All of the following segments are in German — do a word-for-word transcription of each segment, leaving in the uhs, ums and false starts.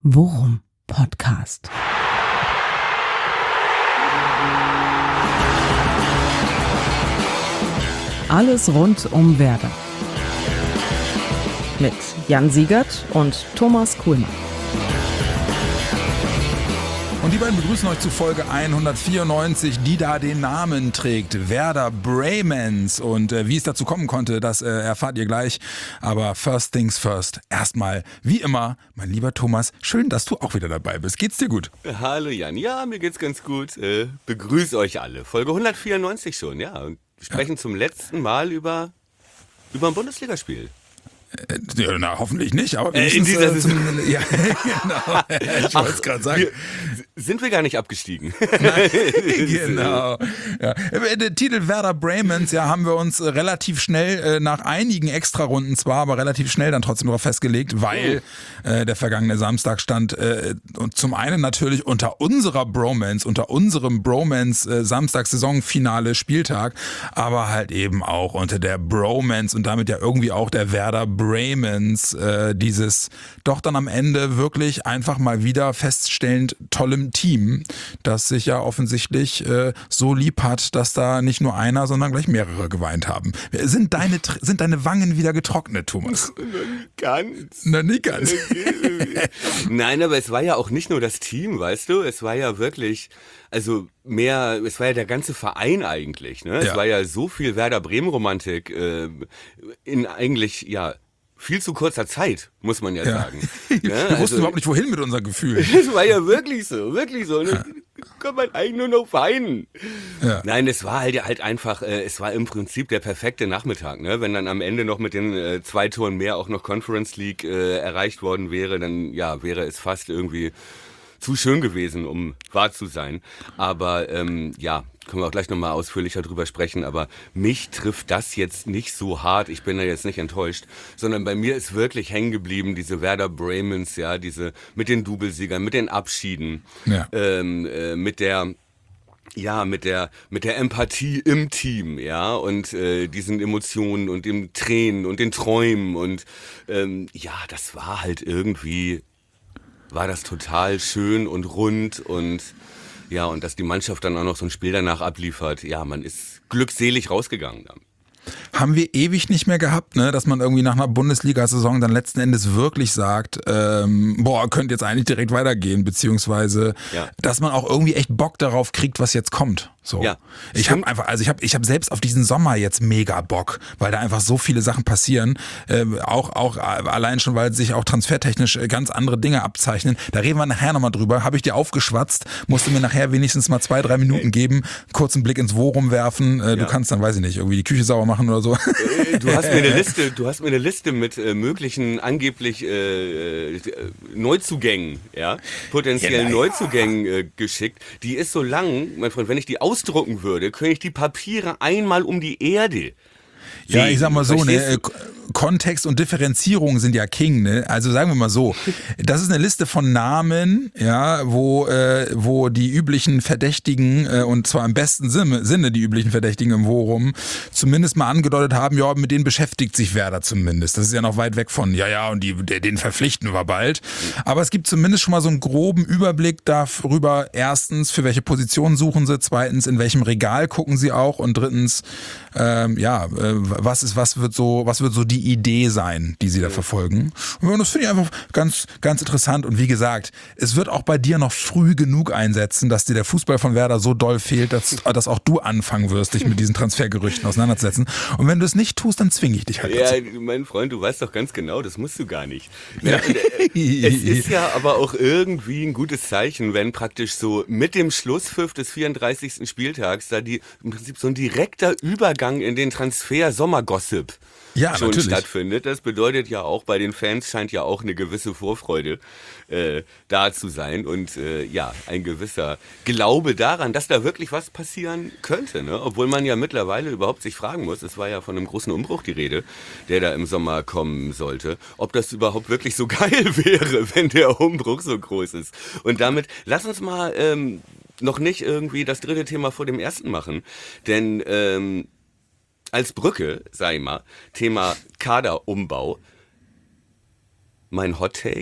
Worum Podcast. Alles rund um Werder. Mit Jan Siegert und Thomas Kuhlmann. Und die beiden begrüßen euch zu Folge hundertvierundneunzig, die da den Namen trägt, Werder Bremens. Und äh, wie es dazu kommen konnte, das äh, erfahrt ihr gleich. Aber first things first, erstmal, wie immer, mein lieber Thomas, schön, dass du auch wieder dabei bist. Geht's dir gut? Hallo Jan, ja, mir geht's ganz gut. Äh, begrüße euch alle. Folge hundertvierundneunzig schon, ja. Und wir sprechen ja. zum letzten Mal über, über ein Bundesligaspiel. Ja, na, hoffentlich nicht, aber wir äh, in dieser äh, zum, ja, genau. Ich wollte es gerade sagen. Wir, sind wir gar nicht abgestiegen? Nein, genau. Ja. Der Titel Werder Bremens, ja, haben wir uns relativ schnell äh, nach einigen Extrarunden zwar, aber relativ schnell dann trotzdem darauf festgelegt, weil oh. äh, der vergangene Samstag stand äh, und zum einen natürlich unter unserer Bromance, unter unserem Bromance äh, Samstags-Saisonfinale Spieltag, aber halt eben auch unter der Bromance und damit ja irgendwie auch der Werder Bremens, äh, dieses doch dann am Ende wirklich einfach mal wieder feststellend tollem Team, das sich ja offensichtlich äh, so lieb hat, dass da nicht nur einer, sondern gleich mehrere geweint haben. Sind deine, sind deine Wangen wieder getrocknet, Thomas? Ganz. Na, nicht ganz. Nein, aber es war ja auch nicht nur das Team, weißt du, es war ja wirklich, also mehr, es war ja der ganze Verein eigentlich, ne? Es Ja. war ja so viel Werder Bremen-Romantik äh, in eigentlich, ja, viel zu kurzer Zeit, muss man ja, Ja. sagen. Wir Ja, wussten also, überhaupt nicht, wohin mit unserem Gefühl. es war ja wirklich so, wirklich so. Ne? Kann man eigentlich nur noch weinen. Ja. Nein, es war halt, halt einfach, äh, es war im Prinzip der perfekte Nachmittag. Ne? Wenn dann am Ende noch mit den äh, zwei Toren mehr auch noch Conference League äh, erreicht worden wäre, dann ja, wäre es fast irgendwie zu schön gewesen, um wahr zu sein. Aber ähm, ja, können wir auch gleich nochmal ausführlicher drüber sprechen, aber mich trifft das jetzt nicht so hart, ich bin da jetzt nicht enttäuscht, sondern bei mir ist wirklich hängen geblieben diese Werder Bremens, ja, diese mit den Doublesiegern, mit den Abschieden, Ja. ähm, äh, mit der ja, mit der mit der Empathie im Team, ja, und äh, diesen Emotionen und den Tränen und den Träumen und ähm, ja, das war halt irgendwie, war das total schön und rund und ja, und dass die Mannschaft dann auch noch so ein Spiel danach abliefert, ja, man ist glückselig rausgegangen dann. Haben wir ewig nicht mehr gehabt, ne, dass man irgendwie nach einer Bundesliga-Saison dann letzten Endes wirklich sagt, ähm, boah, könnte jetzt eigentlich direkt weitergehen, beziehungsweise, Ja. dass man auch irgendwie echt Bock darauf kriegt, was jetzt kommt. So. Ja, Ich habe einfach, also ich habe, ich habe selbst auf diesen Sommer jetzt mega Bock, weil da einfach so viele Sachen passieren, äh, auch auch allein schon, weil sich auch transfertechnisch ganz andere Dinge abzeichnen. Da reden wir nachher nochmal drüber. Habe ich dir aufgeschwatzt, musst du mir nachher wenigstens mal zwei, drei Minuten geben, kurz einen Blick ins Worum werfen. Äh, Ja. Du kannst dann, weiß ich nicht, irgendwie die Küche sauber machen oder so. Äh, Du hast mir eine Liste, du hast mir eine Liste mit äh, möglichen angeblich äh, äh, Neuzugängen, ja, potenziellen Ja, Neuzugängen äh, geschickt. Die ist so lang, mein Freund, wenn ich die ausdrucken würde, könnte ich die Papiere einmal um die Erde. Ja, ich sag mal so, ne, Verstehst äh, du? K- Kontext und Differenzierung sind ja King, ne? Also sagen wir mal so, das ist eine Liste von Namen, ja, wo äh, wo die üblichen Verdächtigen äh, und zwar im besten Sinne, Sinne die üblichen Verdächtigen im Worum zumindest mal angedeutet haben, ja, mit denen beschäftigt sich Werder zumindest. Das ist ja noch weit weg von, ja, ja, und die der, den verpflichten wir bald. Aber es gibt zumindest schon mal so einen groben Überblick darüber, erstens, für welche Position suchen sie, zweitens, in welchem Regal gucken sie auch und drittens, ähm, ja, äh, was ist, was wird so, was wird so die Idee sein, die sie da verfolgen. Und das finde ich einfach ganz, ganz interessant. Und wie gesagt, es wird auch bei dir noch früh genug einsetzen, dass dir der Fußball von Werder so doll fehlt, dass, dass auch du anfangen wirst, dich mit diesen Transfergerüchten auseinanderzusetzen. Und wenn du es nicht tust, dann zwinge ich dich halt Ja, dazu. mein Freund, du weißt doch ganz genau, das musst du gar nicht. Ja, und, äh, es ist ja aber auch irgendwie ein gutes Zeichen, wenn praktisch so mit dem Schlusspfiff des vierunddreißigsten Spieltags da die im Prinzip so ein direkter Übergang in den Transfer-Sommergossip Ja, schon natürlich. stattfindet. Das bedeutet ja auch, bei den Fans scheint ja auch eine gewisse Vorfreude äh, da zu sein und äh, ja, ein gewisser Glaube daran, dass da wirklich was passieren könnte, ne? Obwohl man ja mittlerweile überhaupt sich fragen muss, es war ja von einem großen Umbruch die Rede, der da im Sommer kommen sollte, ob das überhaupt wirklich so geil wäre, wenn der Umbruch so groß ist. Und damit, lass uns mal ähm, noch nicht irgendwie das dritte Thema vor dem ersten machen, denn ähm, als Brücke, sag ich mal, Thema Kaderumbau, mein Hot Take,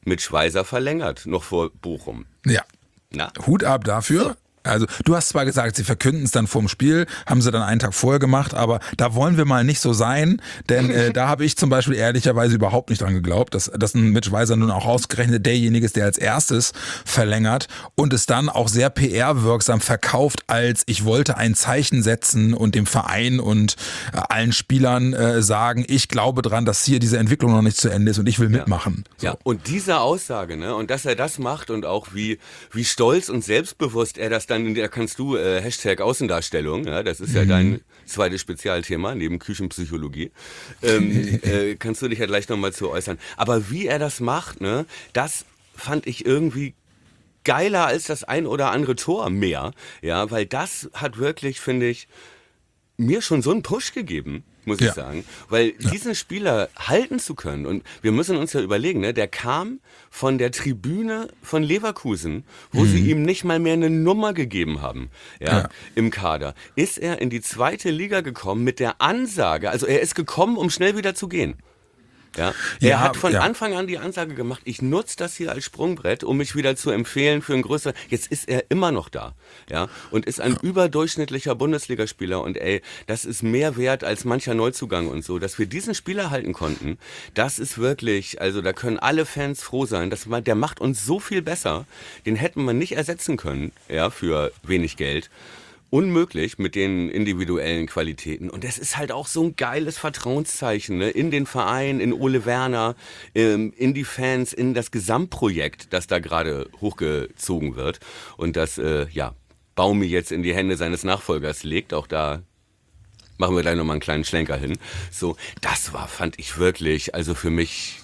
mit Schweizer verlängert, noch vor Bochum. Ja, Na? Hut ab dafür. Also du hast zwar gesagt, sie verkünden es dann vorm Spiel, haben sie dann einen Tag vorher gemacht, aber da wollen wir mal nicht so sein, denn äh, da habe ich zum Beispiel ehrlicherweise überhaupt nicht dran geglaubt, dass, dass ein Mitch Weiser nun auch ausgerechnet derjenige ist, der als erstes verlängert und es dann auch sehr P R-wirksam verkauft als ich wollte ein Zeichen setzen und dem Verein und äh, allen Spielern äh, sagen, ich glaube dran, dass hier diese Entwicklung noch nicht zu Ende ist und ich will Ja. mitmachen. So. Ja, und diese Aussage, ne, und dass er das macht und auch wie, wie stolz und selbstbewusst er das dann, da kannst du äh, Hashtag Außendarstellung, ja, das ist ja Mhm. dein zweites Spezialthema neben Küchenpsychologie, ähm, äh, kannst du dich ja gleich nochmal zu äußern. Aber wie er das macht, ne, das fand ich irgendwie geiler als das ein oder andere Tor mehr, ja, weil das hat wirklich, finde ich, mir schon so einen Push gegeben, muss Ja. ich sagen, weil diesen Spieler halten zu können und wir müssen uns ja überlegen, ne, der kam von der Tribüne von Leverkusen, wo Mhm. sie ihm nicht mal mehr eine Nummer gegeben haben, ja, Ja. im Kader, ist er in die zweite Liga gekommen mit der Ansage, also er ist gekommen, um schnell wieder zu gehen. Ja, er Ja, hat von ja. Anfang an die Ansage gemacht, ich nutze das hier als Sprungbrett, um mich wieder zu empfehlen für ein größeres. Jetzt ist er immer noch da, ja, und ist ein überdurchschnittlicher Bundesligaspieler und ey, das ist mehr wert als mancher Neuzugang und so, dass wir diesen Spieler halten konnten. Das ist wirklich, also da können alle Fans froh sein, dass man, der macht uns so viel besser. Den hätten wir nicht ersetzen können, ja, für wenig Geld. Unmöglich mit den individuellen Qualitäten. Und das ist halt auch so ein geiles Vertrauenszeichen, ne? In den Verein, in Ole Werner, ähm, in die Fans, in das Gesamtprojekt, das da gerade hochgezogen wird. Und das, äh, ja, Baumi jetzt in die Hände seines Nachfolgers legt. Auch da machen wir gleich nochmal einen kleinen Schlenker hin. So, das war, fand ich wirklich, also für mich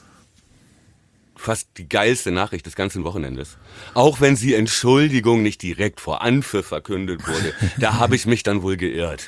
fast die geilste Nachricht des ganzen Wochenendes. Auch wenn sie Entschuldigung nicht direkt vor Anpfiff verkündet wurde. Da habe ich mich dann wohl geirrt.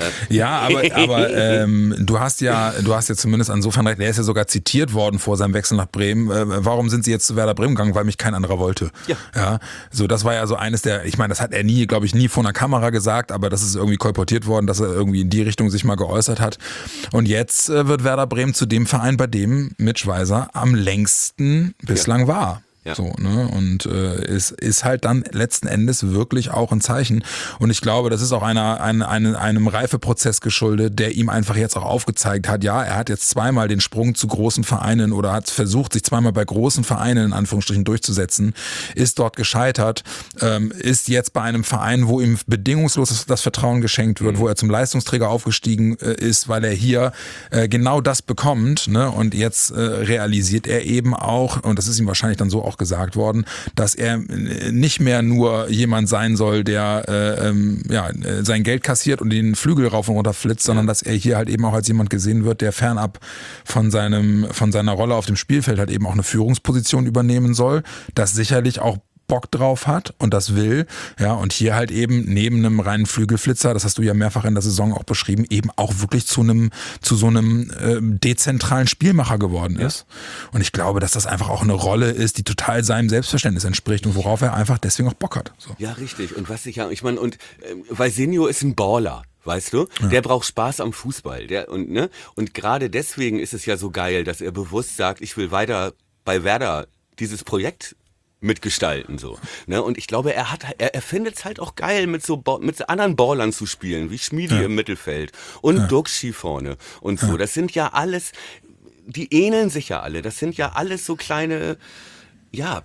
Ja, aber, aber ähm, du hast ja, du hast ja zumindest insofern recht, er ist ja sogar zitiert worden vor seinem Wechsel nach Bremen. Äh, warum sind sie jetzt zu Werder Bremen gegangen? Weil mich kein anderer wollte. Ja. Ja. So, das war ja so eines der, ich meine, das hat er nie, glaube ich, nie vor einer Kamera gesagt, aber das ist irgendwie kolportiert worden, dass er irgendwie in die Richtung sich mal geäußert hat. Und jetzt äh, wird Werder Bremen zu dem Verein, bei dem Mitch Weiser am längsten bislang ja. war. Ja. So, ne? Und äh, es ist halt dann letzten Endes wirklich auch ein Zeichen. Und ich glaube, das ist auch einer, ein, ein, einem Reifeprozess geschuldet, der ihm einfach jetzt auch aufgezeigt hat, ja, er hat jetzt zweimal den Sprung zu großen Vereinen oder hat versucht, sich zweimal bei großen Vereinen in Anführungsstrichen durchzusetzen, ist dort gescheitert, ähm, ist jetzt bei einem Verein, wo ihm bedingungslos das, das Vertrauen geschenkt wird, mhm. wo er zum Leistungsträger aufgestiegen äh, ist, weil er hier äh, genau das bekommt, ne? Und jetzt äh, realisiert er eben auch, und das ist ihm wahrscheinlich dann so auch gesagt worden, dass er nicht mehr nur jemand sein soll, der äh, ähm, ja, sein Geld kassiert und den Flügel rauf und runter flitzt, sondern dass er hier halt eben auch als jemand gesehen wird, der fernab von seinem von seiner Rolle auf dem Spielfeld halt eben auch eine Führungsposition übernehmen soll, das sicherlich auch Bock drauf hat und das will, ja, und hier halt eben neben einem reinen Flügelflitzer, das hast du ja mehrfach in der Saison auch beschrieben, eben auch wirklich zu einem, zu so einem äh, dezentralen Spielmacher geworden ist. Ja. Und ich glaube, dass das einfach auch eine Rolle ist, die total seinem Selbstverständnis entspricht und worauf er einfach deswegen auch Bock hat. So. Ja, richtig. Und was ich ja, ich meine, und äh, Valsenio ist ein Baller. Weißt du? Ja. Der braucht Spaß am Fußball. Der, und ne? Und gerade deswegen ist es ja so geil, dass er bewusst sagt, ich will weiter bei Werder dieses Projekt mitgestalten, so, ne? Und ich glaube, er hat, er, er findet es halt auch geil, mit so, mit anderen Ballern zu spielen, wie Schmiedi ja. im Mittelfeld und ja. Duxchi vorne und so. Ja. Das sind ja alles, die ähneln sich ja alle. Das sind ja alles so kleine, ja,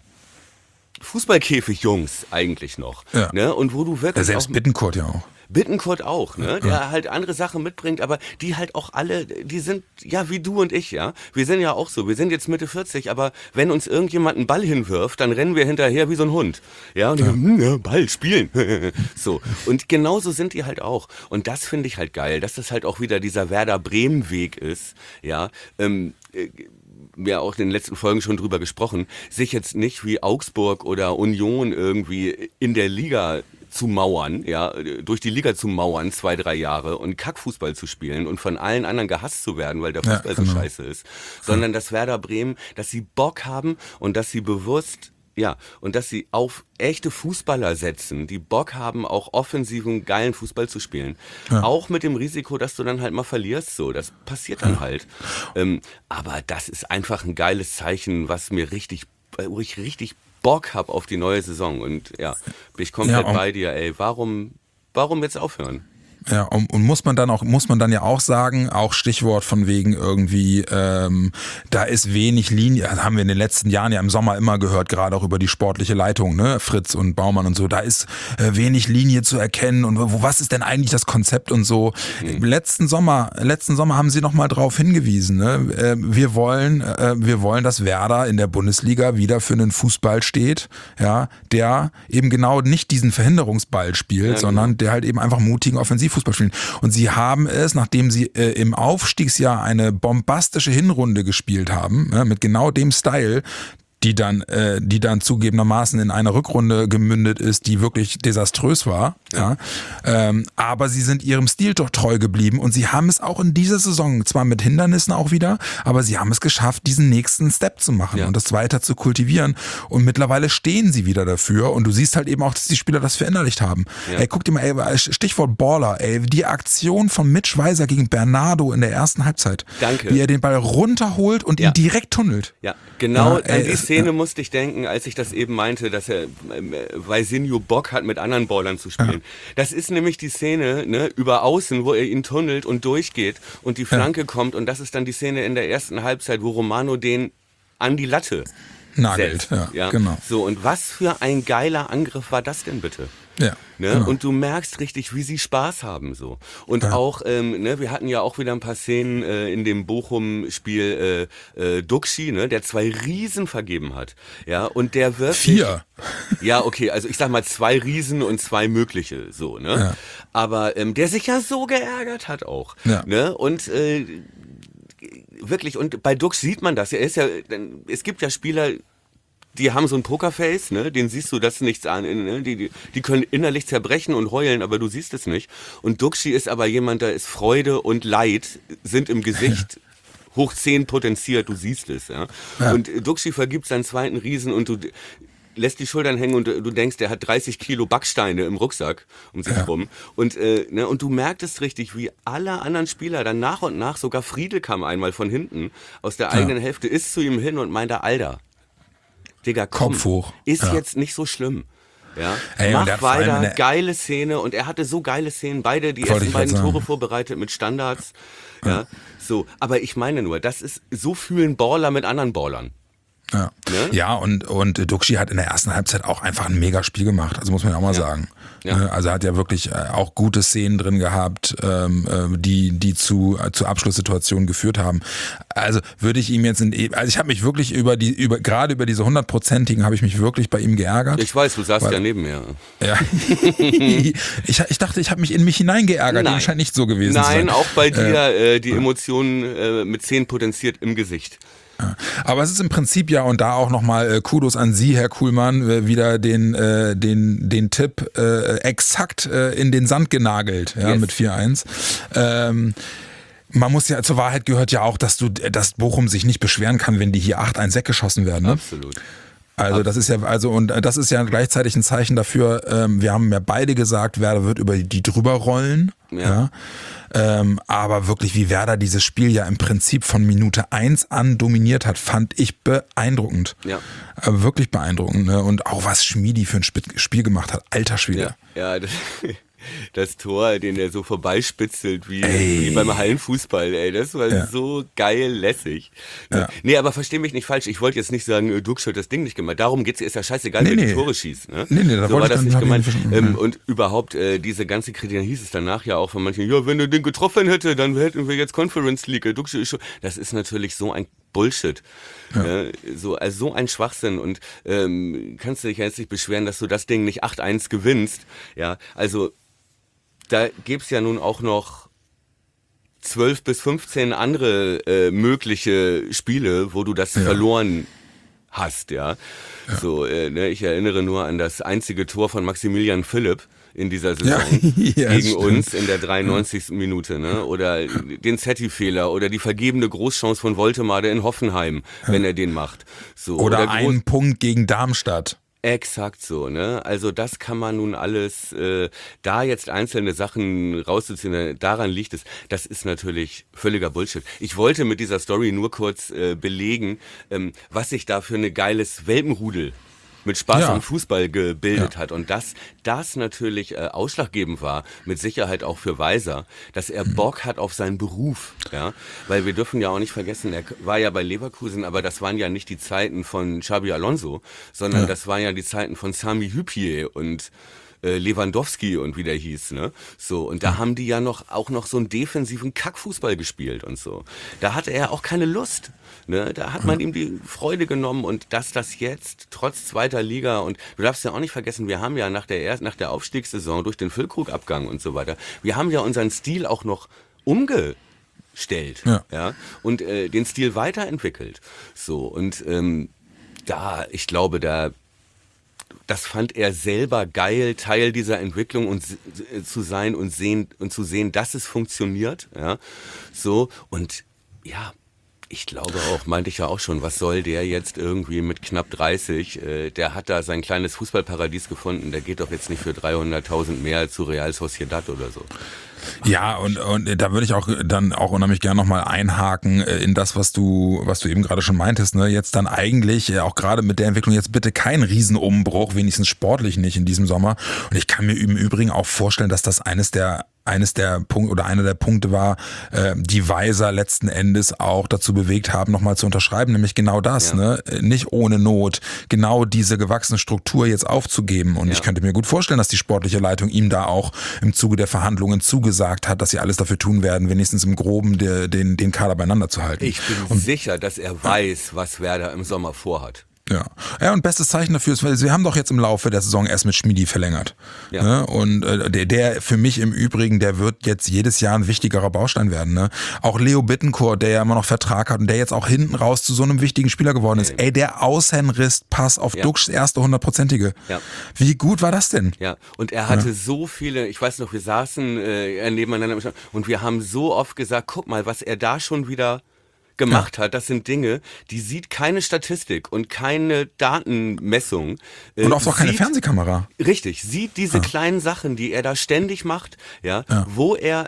Fußballkäfig-Jungs eigentlich noch, ja. ne? Und wo du wirklich ja, selbst auch, Bittencourt ja auch. Bittencourt auch, ne? Der ja. halt andere Sachen mitbringt, aber die halt auch alle, die sind ja wie du und ich, ja. Wir sind ja auch so, wir sind jetzt Mitte vierzig, aber wenn uns irgendjemand einen Ball hinwirft, dann rennen wir hinterher wie so ein Hund. Ja, und ja. Hm, ja, Ball spielen. So. Und genauso sind die halt auch. Und das finde ich halt geil, dass das halt auch wieder dieser Werder-Bremen-Weg ist, ja. Ähm, ja auch in den letzten Folgen schon drüber gesprochen, sich jetzt nicht wie Augsburg oder Union irgendwie in der Liga zu mauern, ja, durch die Liga zu mauern, zwei, drei Jahre und Kackfußball zu spielen und von allen anderen gehasst zu werden, weil der Fußball ja, genau. so scheiße ist, sondern dass Werder Bremen, dass sie Bock haben und dass sie bewusst, ja, und dass sie auf echte Fußballer setzen, die Bock haben, auch offensiven, geilen Fußball zu spielen. Ja. Auch mit dem Risiko, dass du dann halt mal verlierst, so, das passiert dann ja. halt. Ähm, aber das ist einfach ein geiles Zeichen, was mir richtig wo ich richtig Bock habe auf die neue Saison. Und ja, bin ich komplett Ja, um, bei dir, ey. Warum, warum jetzt aufhören? Ja, und, und muss man dann auch, muss man dann ja auch sagen, auch Stichwort von wegen irgendwie, ähm, da ist wenig Linie, das haben wir in den letzten Jahren ja im Sommer immer gehört, gerade auch über die sportliche Leitung, ne, Fritz und Baumann und so, da ist äh, wenig Linie zu erkennen und wo, was ist denn eigentlich das Konzept und so. Mhm. Letzten Sommer, letzten Sommer haben sie nochmal drauf hingewiesen, ne, äh, wir wollen, äh, wir wollen, dass Werder in der Bundesliga wieder für einen Fußball steht, ja, der eben genau nicht diesen Verhinderungsball spielt, ja, genau. sondern der halt eben einfach mutigen Offensiv Fußball spielen. Und sie haben es, nachdem sie äh, im Aufstiegsjahr eine bombastische Hinrunde gespielt haben, ja, mit genau dem Style, die dann, äh, die dann zugegebenermaßen in einer Rückrunde gemündet ist, die wirklich desaströs war. Ja. Ja. Ähm, aber sie sind ihrem Stil doch treu geblieben und sie haben es auch in dieser Saison, zwar mit Hindernissen auch wieder, aber sie haben es geschafft, diesen nächsten Step zu machen ja. und das weiter zu kultivieren. Und mittlerweile stehen sie wieder dafür und du siehst halt eben auch, dass die Spieler das verinnerlicht haben. Ja. Ey, guck dir mal, ey, Stichwort Baller, ey, die Aktion von Mitch Weiser gegen Bernardo in der ersten Halbzeit. Danke. Wie er den Ball runterholt und ja. ihn direkt tunnelt. Ja, genau, ja, ey, an die Szene ja. musste ich denken, als ich das eben meinte, dass er äh, Weisinho Bock hat, mit anderen Ballern zu spielen. Ja. Das ist nämlich die Szene, ne, über außen, wo er ihn tunnelt und durchgeht und die Flanke ja. kommt und das ist dann die Szene in der ersten Halbzeit, wo Romano den an die Latte nagelt. Ja, ja, genau. So, und was für ein geiler Angriff war das denn bitte? Ja, ne? Genau. Und du merkst richtig, wie sie Spaß haben so. Und ja. auch, ähm, ne, wir hatten ja auch wieder ein paar Szenen äh, in dem Bochum-Spiel äh, äh, Duxi, ne, der zwei Riesen vergeben hat. Ja, und der wirklich... Vier. Ja, okay, also ich sag mal zwei Riesen und zwei mögliche, so, ne? Ja. Aber ähm, der sich ja so geärgert hat auch. Ja. Ne? Und äh, wirklich, und bei Dux sieht man das. Er ist ja, es gibt ja Spieler, die haben so ein Pokerface, ne? Den siehst du das nichts an, ne? die, die, die können innerlich zerbrechen und heulen, aber du siehst es nicht. Und Duxi ist aber jemand, da ist Freude und Leid sind im Gesicht hoch zehn potenziert, du siehst es. Ja? Ja. Und Duxi vergibt seinen zweiten Riesen und du lässt die Schultern hängen und du denkst, der hat dreißig Kilo Backsteine im Rucksack um sich ja. rum. Und, äh, ne, und du merktest richtig, wie alle anderen Spieler dann nach und nach, sogar Friedel kam einmal von hinten aus der eigenen ja. Hälfte, ist zu ihm hin und meinte, Alter, Digga, komm, Kopf hoch. Ist ja. jetzt nicht so schlimm. Ja, Ey, mach weiter, geile Szene und er hatte so geile Szenen, beide die ersten beiden Tore vorbereitet mit Standards. Ja. ja, so. Aber ich meine nur, das ist, so fühlen Baller mit anderen Ballern. Ja, ne? ja und, und Duxi hat in der ersten Halbzeit auch einfach ein mega Spiel gemacht, also muss man ja auch mal ja. sagen. Ja. Also er hat ja wirklich auch gute Szenen drin gehabt, ähm, die, die zu, zu Abschlusssituationen geführt haben. Also würde ich ihm jetzt, in, also ich habe mich wirklich über die, über, gerade über diese hundertprozentigen habe ich mich wirklich bei ihm geärgert. Ich weiß, du saßt weil, ja neben mir. Ja. ich, ich dachte, ich habe mich in mich hineingeärgert, das scheint nicht so gewesen Nein, zu sein. Nein, auch bei dir äh, die Emotionen äh, mit zehn potenziert im Gesicht. Aber es ist im Prinzip ja, und da auch nochmal äh, Kudos an Sie, Herr Kuhlmann, äh, wieder den, äh, den, den Tipp äh, exakt äh, in den Sand genagelt, ja, yes. mit vier eins. Ähm, man muss ja, zur Wahrheit gehört ja auch, dass du, dass Bochum sich nicht beschweren kann, wenn die hier acht eins weggeschossen werden. Ne? Absolut. Also das ist ja, also und das ist ja gleichzeitig ein Zeichen dafür, ähm, wir haben ja beide gesagt, Werder wird über die drüber rollen. Ja. ja. Ähm, aber wirklich, wie Werder dieses Spiel ja im Prinzip von Minute eins an dominiert hat, fand ich beeindruckend. Ja. Äh, wirklich beeindruckend. Ne? Und auch was Schmiedi für ein Spiel gemacht hat. Alter Schwede. Ja, ja das, das Tor, den er so vorbeispitzelt wie, wie beim Hallenfußball, ey, das war ja. so geil lässig. Ja. Nee, aber versteh mich nicht falsch, ich wollte jetzt nicht sagen, Duxch hat das Ding nicht gemacht. Darum geht's, ist ja scheißegal, nee, wer nee. die Tore schießt. Ne? Nee, nee, da so war das nicht gemeint. Ähm, ja. Und überhaupt, äh, diese ganze Kritik, dann hieß es danach ja auch von manchen, ja, wenn er den getroffen hätte, dann hätten wir jetzt Conference League. Duxch ist schon, das ist natürlich so ein Bullshit. Ja. Ne? So, also so ein Schwachsinn und ähm, kannst du dich jetzt nicht beschweren, dass du das Ding nicht acht eins gewinnst. Ja, also da gibt's ja nun auch noch zwölf bis fünfzehn andere äh, mögliche Spiele, wo du das ja. verloren hast, ja. ja. So, äh, ne, ich erinnere nur an das einzige Tor von Maximilian Philipp in dieser Saison ja. ja, gegen stimmt. uns in der dreiundneunzigsten Minute, ne? Oder den Zetti-Fehler oder die vergebene Großchance von Woltemade in Hoffenheim, ja. wenn er den macht. So, oder, oder einen Punkt gegen Darmstadt. Exakt so, ne? Also das kann man nun alles, äh, da jetzt einzelne Sachen rauszuziehen, daran liegt es, das ist natürlich völliger Bullshit. Ich wollte mit dieser Story nur kurz äh, belegen, ähm, was sich da für ein geiles Welpenrudel mit Spaß Ja. am Fußball gebildet Ja. hat. Und dass das natürlich äh, ausschlaggebend war, mit Sicherheit auch für Weiser, dass er Bock hat auf seinen Beruf. Ja? Weil wir dürfen ja auch nicht vergessen, er war ja bei Leverkusen, aber das waren ja nicht die Zeiten von Xabi Alonso, sondern Ja. das waren ja die Zeiten von Sami Hüppier und äh, Lewandowski und wie der hieß, ne? So, und da haben die ja noch auch noch so einen defensiven Kackfußball gespielt und so. Da hatte er auch keine Lust. Ne? Da hat man ihm die Freude genommen und dass das jetzt trotz zweiter Liga und du darfst ja auch nicht vergessen, wir haben ja nach der erst, nach der Aufstiegssaison durch den Füllkrugabgang und so weiter, wir haben ja unseren Stil auch noch umgestellt, Ja. ja, und äh, den Stil weiterentwickelt. So und ähm, da, ich glaube, da das fand er selber geil, Teil dieser Entwicklung und äh, zu sein und sehen und zu sehen, dass es funktioniert, ja, so und ja. Ich glaube auch, meinte ich ja auch schon, was soll der jetzt irgendwie mit knapp dreißig, äh, der hat da sein kleines Fußballparadies gefunden, der geht doch jetzt nicht für dreihunderttausend mehr zu Real Sociedad oder so. Ja, und, und da würde ich auch dann auch unheimlich gerne nochmal einhaken äh, in das, was du, was du eben gerade schon meintest, ne? Jetzt dann eigentlich, äh, auch gerade mit der Entwicklung, jetzt bitte kein Riesenumbruch, wenigstens sportlich nicht in diesem Sommer. Und ich kann mir im Übrigen auch vorstellen, dass das eines der eines der Punkte oder einer der Punkte war, äh, die Weiser letzten Endes auch dazu bewegt haben, nochmal zu unterschreiben, nämlich genau das, Ja. ne? Nicht ohne Not, genau diese gewachsene Struktur jetzt aufzugeben. Und Ja. ich könnte mir gut vorstellen, dass die sportliche Leitung ihm da auch im Zuge der Verhandlungen zugesagt hat, dass sie alles dafür tun werden, wenigstens im Groben de, den, den Kader beieinander zu halten. Ich bin sicher, dass er weiß, was Werder im Sommer vorhat. Ja. Ja, und bestes Zeichen dafür ist, weil sie haben doch jetzt im Laufe der Saison erst mit Schmiedi verlängert. Ja. Ne? Und äh, der, der für mich im Übrigen, der wird jetzt jedes Jahr ein wichtigerer Baustein werden. Ne? Auch Leo Bittencourt, der ja immer noch Vertrag hat und der jetzt auch hinten raus zu so einem wichtigen Spieler geworden ist. Ey, der Außenriss-Pass auf Ja. Duxchs erste hundertprozentige. Ja. Wie gut war das denn? Ja, und er hatte so viele, ich weiß noch, wir saßen äh, nebeneinander im Stand und wir haben so oft gesagt, guck mal, was er da schon wieder gemacht hat, das sind Dinge, die sieht keine Statistik und keine Datenmessung. Äh, Und oft auch keine sieht- Fernsehkamera. Richtig, sieht diese kleinen Sachen, die er da ständig macht, ja, wo er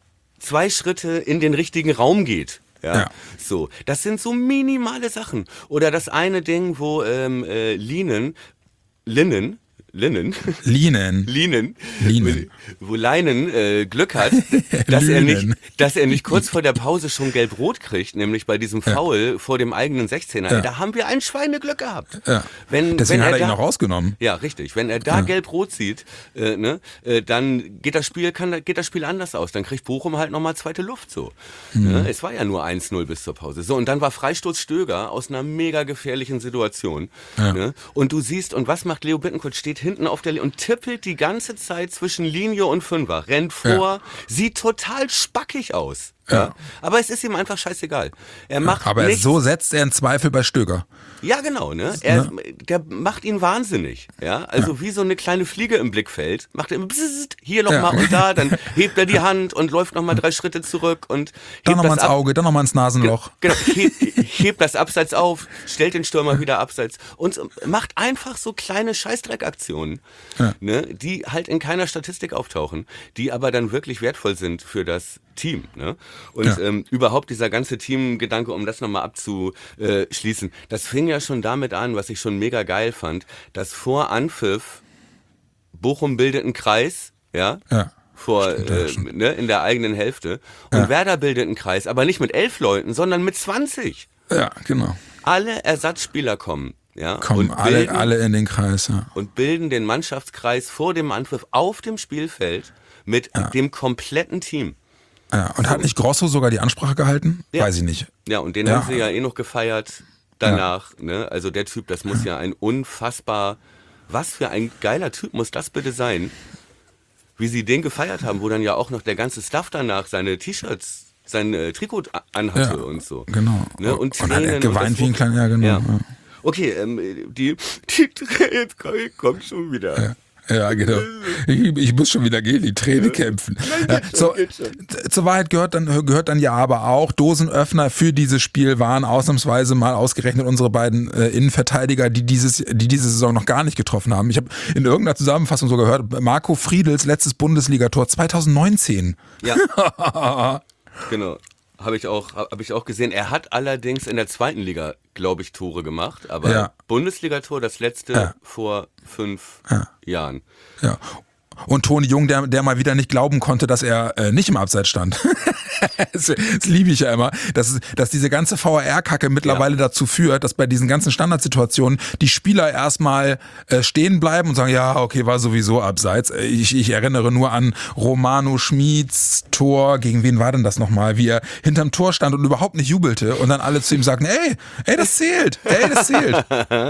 zwei Schritte in den richtigen Raum geht. Ja, Ja. so. Das sind so minimale Sachen. Oder das eine Ding, wo ähm, äh, Linen, Linnen, Linnen, Linen. Linen, Linen. wo Leinen äh, Glück hat, dass er nicht, Linen. dass er nicht kurz vor der Pause schon gelb-rot kriegt, nämlich bei diesem Foul vor dem eigenen sechzehner. Ja. Da haben wir ein Schweineglück gehabt. Ja. Wenn, Deswegen wenn hat er ihn da, auch rausgenommen. Ja, richtig. Wenn er da gelb-rot sieht, äh, ne, äh, dann geht das Spiel, kann, geht das Spiel anders aus. Dann kriegt Bochum halt nochmal zweite Luft so. Mhm. Ne? Es war ja nur eins null bis zur Pause. So, und dann war Freistoß Stöger aus einer mega gefährlichen Situation. Ja. Ne? Und du siehst, und was macht Leo Bittencourt? Steht hinten auf der Linie und tippelt die ganze Zeit zwischen Linie und Fünfer, rennt vor, sieht total spackig aus. Ja. Ja. Aber es ist ihm einfach scheißegal. Er macht Aber nichts. so setzt er einen Zweifel bei Stöger. Ja, genau, ne? Er, der macht ihn wahnsinnig, ja? Also wie so eine kleine Fliege im Blickfeld, macht er immer bzzzt, hier noch Ja. mal und da, dann hebt er die Hand und läuft noch mal drei Schritte zurück und Dann hebt nochmal das ins ab. Auge, dann nochmal ins Nasenloch. Genau, hebt, hebt das Abseits auf, stellt den Stürmer wieder abseits und macht einfach so kleine Scheißdreckaktionen, Ja. ne, die halt in keiner Statistik auftauchen, die aber dann wirklich wertvoll sind für das Team. Ne? Und Ja. ähm, überhaupt dieser ganze Teamgedanke, um das nochmal abzuschließen, das fing ja schon damit an, was ich schon mega geil fand, dass vor Anpfiff Bochum bildet einen Kreis, ja, Ja. vor, Stimmt, ja, äh, stimmt. ne, in der eigenen Hälfte. Und Ja. Werder bildet einen Kreis, aber nicht mit elf Leuten, sondern mit zwanzig. Ja, genau. Alle Ersatzspieler kommen, ja, Kommen und alle, bilden, alle in den Kreis, ja. und bilden den Mannschaftskreis vor dem Anpfiff auf dem Spielfeld mit dem kompletten Team. ja. Und hat nicht Grosso sogar die Ansprache gehalten? Ja. Weiß ich nicht. Ja, und den Ja. haben sie ja eh noch gefeiert danach. Ne? Also der Typ, das muss ja ein unfassbar, was für ein geiler Typ muss das bitte sein, wie sie den gefeiert haben, wo dann ja auch noch der ganze Staff danach seine T-Shirts, sein äh, Trikot a- anhatte Ja, und so. genau. Ne? Und, Und hat er Tränen geweint das wie ein kleiner- ja, genau, Ja. ja. Okay, ähm, die, die Tränen kommt, kommt schon wieder. Ja. Ja, genau. Ich, ich muss schon wieder gegen die Träne kämpfen. Ja, so, zur Wahrheit gehört dann, gehört dann ja aber auch, Dosenöffner für dieses Spiel waren ausnahmsweise mal ausgerechnet unsere beiden äh, Innenverteidiger, die, dieses, die diese Saison noch gar nicht getroffen haben. Ich habe in irgendeiner Zusammenfassung so gehört, Marco Friedls letztes Bundesligator zwanzig neunzehn. Ja, genau. Habe ich auch, habe ich auch gesehen. Er hat allerdings in der zweiten Liga, glaube ich, Tore gemacht. Aber ja. Bundesligator, das letzte ja. vor fünf ja. Jahren. Ja. Und Toni Jung, der, der mal wieder nicht glauben konnte, dass er äh, nicht im Abseits stand. das, das liebe ich ja immer. Dass, dass diese ganze V A R-Kacke mittlerweile ja. dazu führt, dass bei diesen ganzen Standardsituationen die Spieler erstmal äh, stehen bleiben und sagen, ja, okay, war sowieso Abseits. Ich, ich erinnere nur an Romano Schmieds Tor. Gegen wen war denn das nochmal? Wie er hinterm Tor stand und überhaupt nicht jubelte und dann alle zu ihm sagten, ey, ey, das zählt. Ey, das zählt.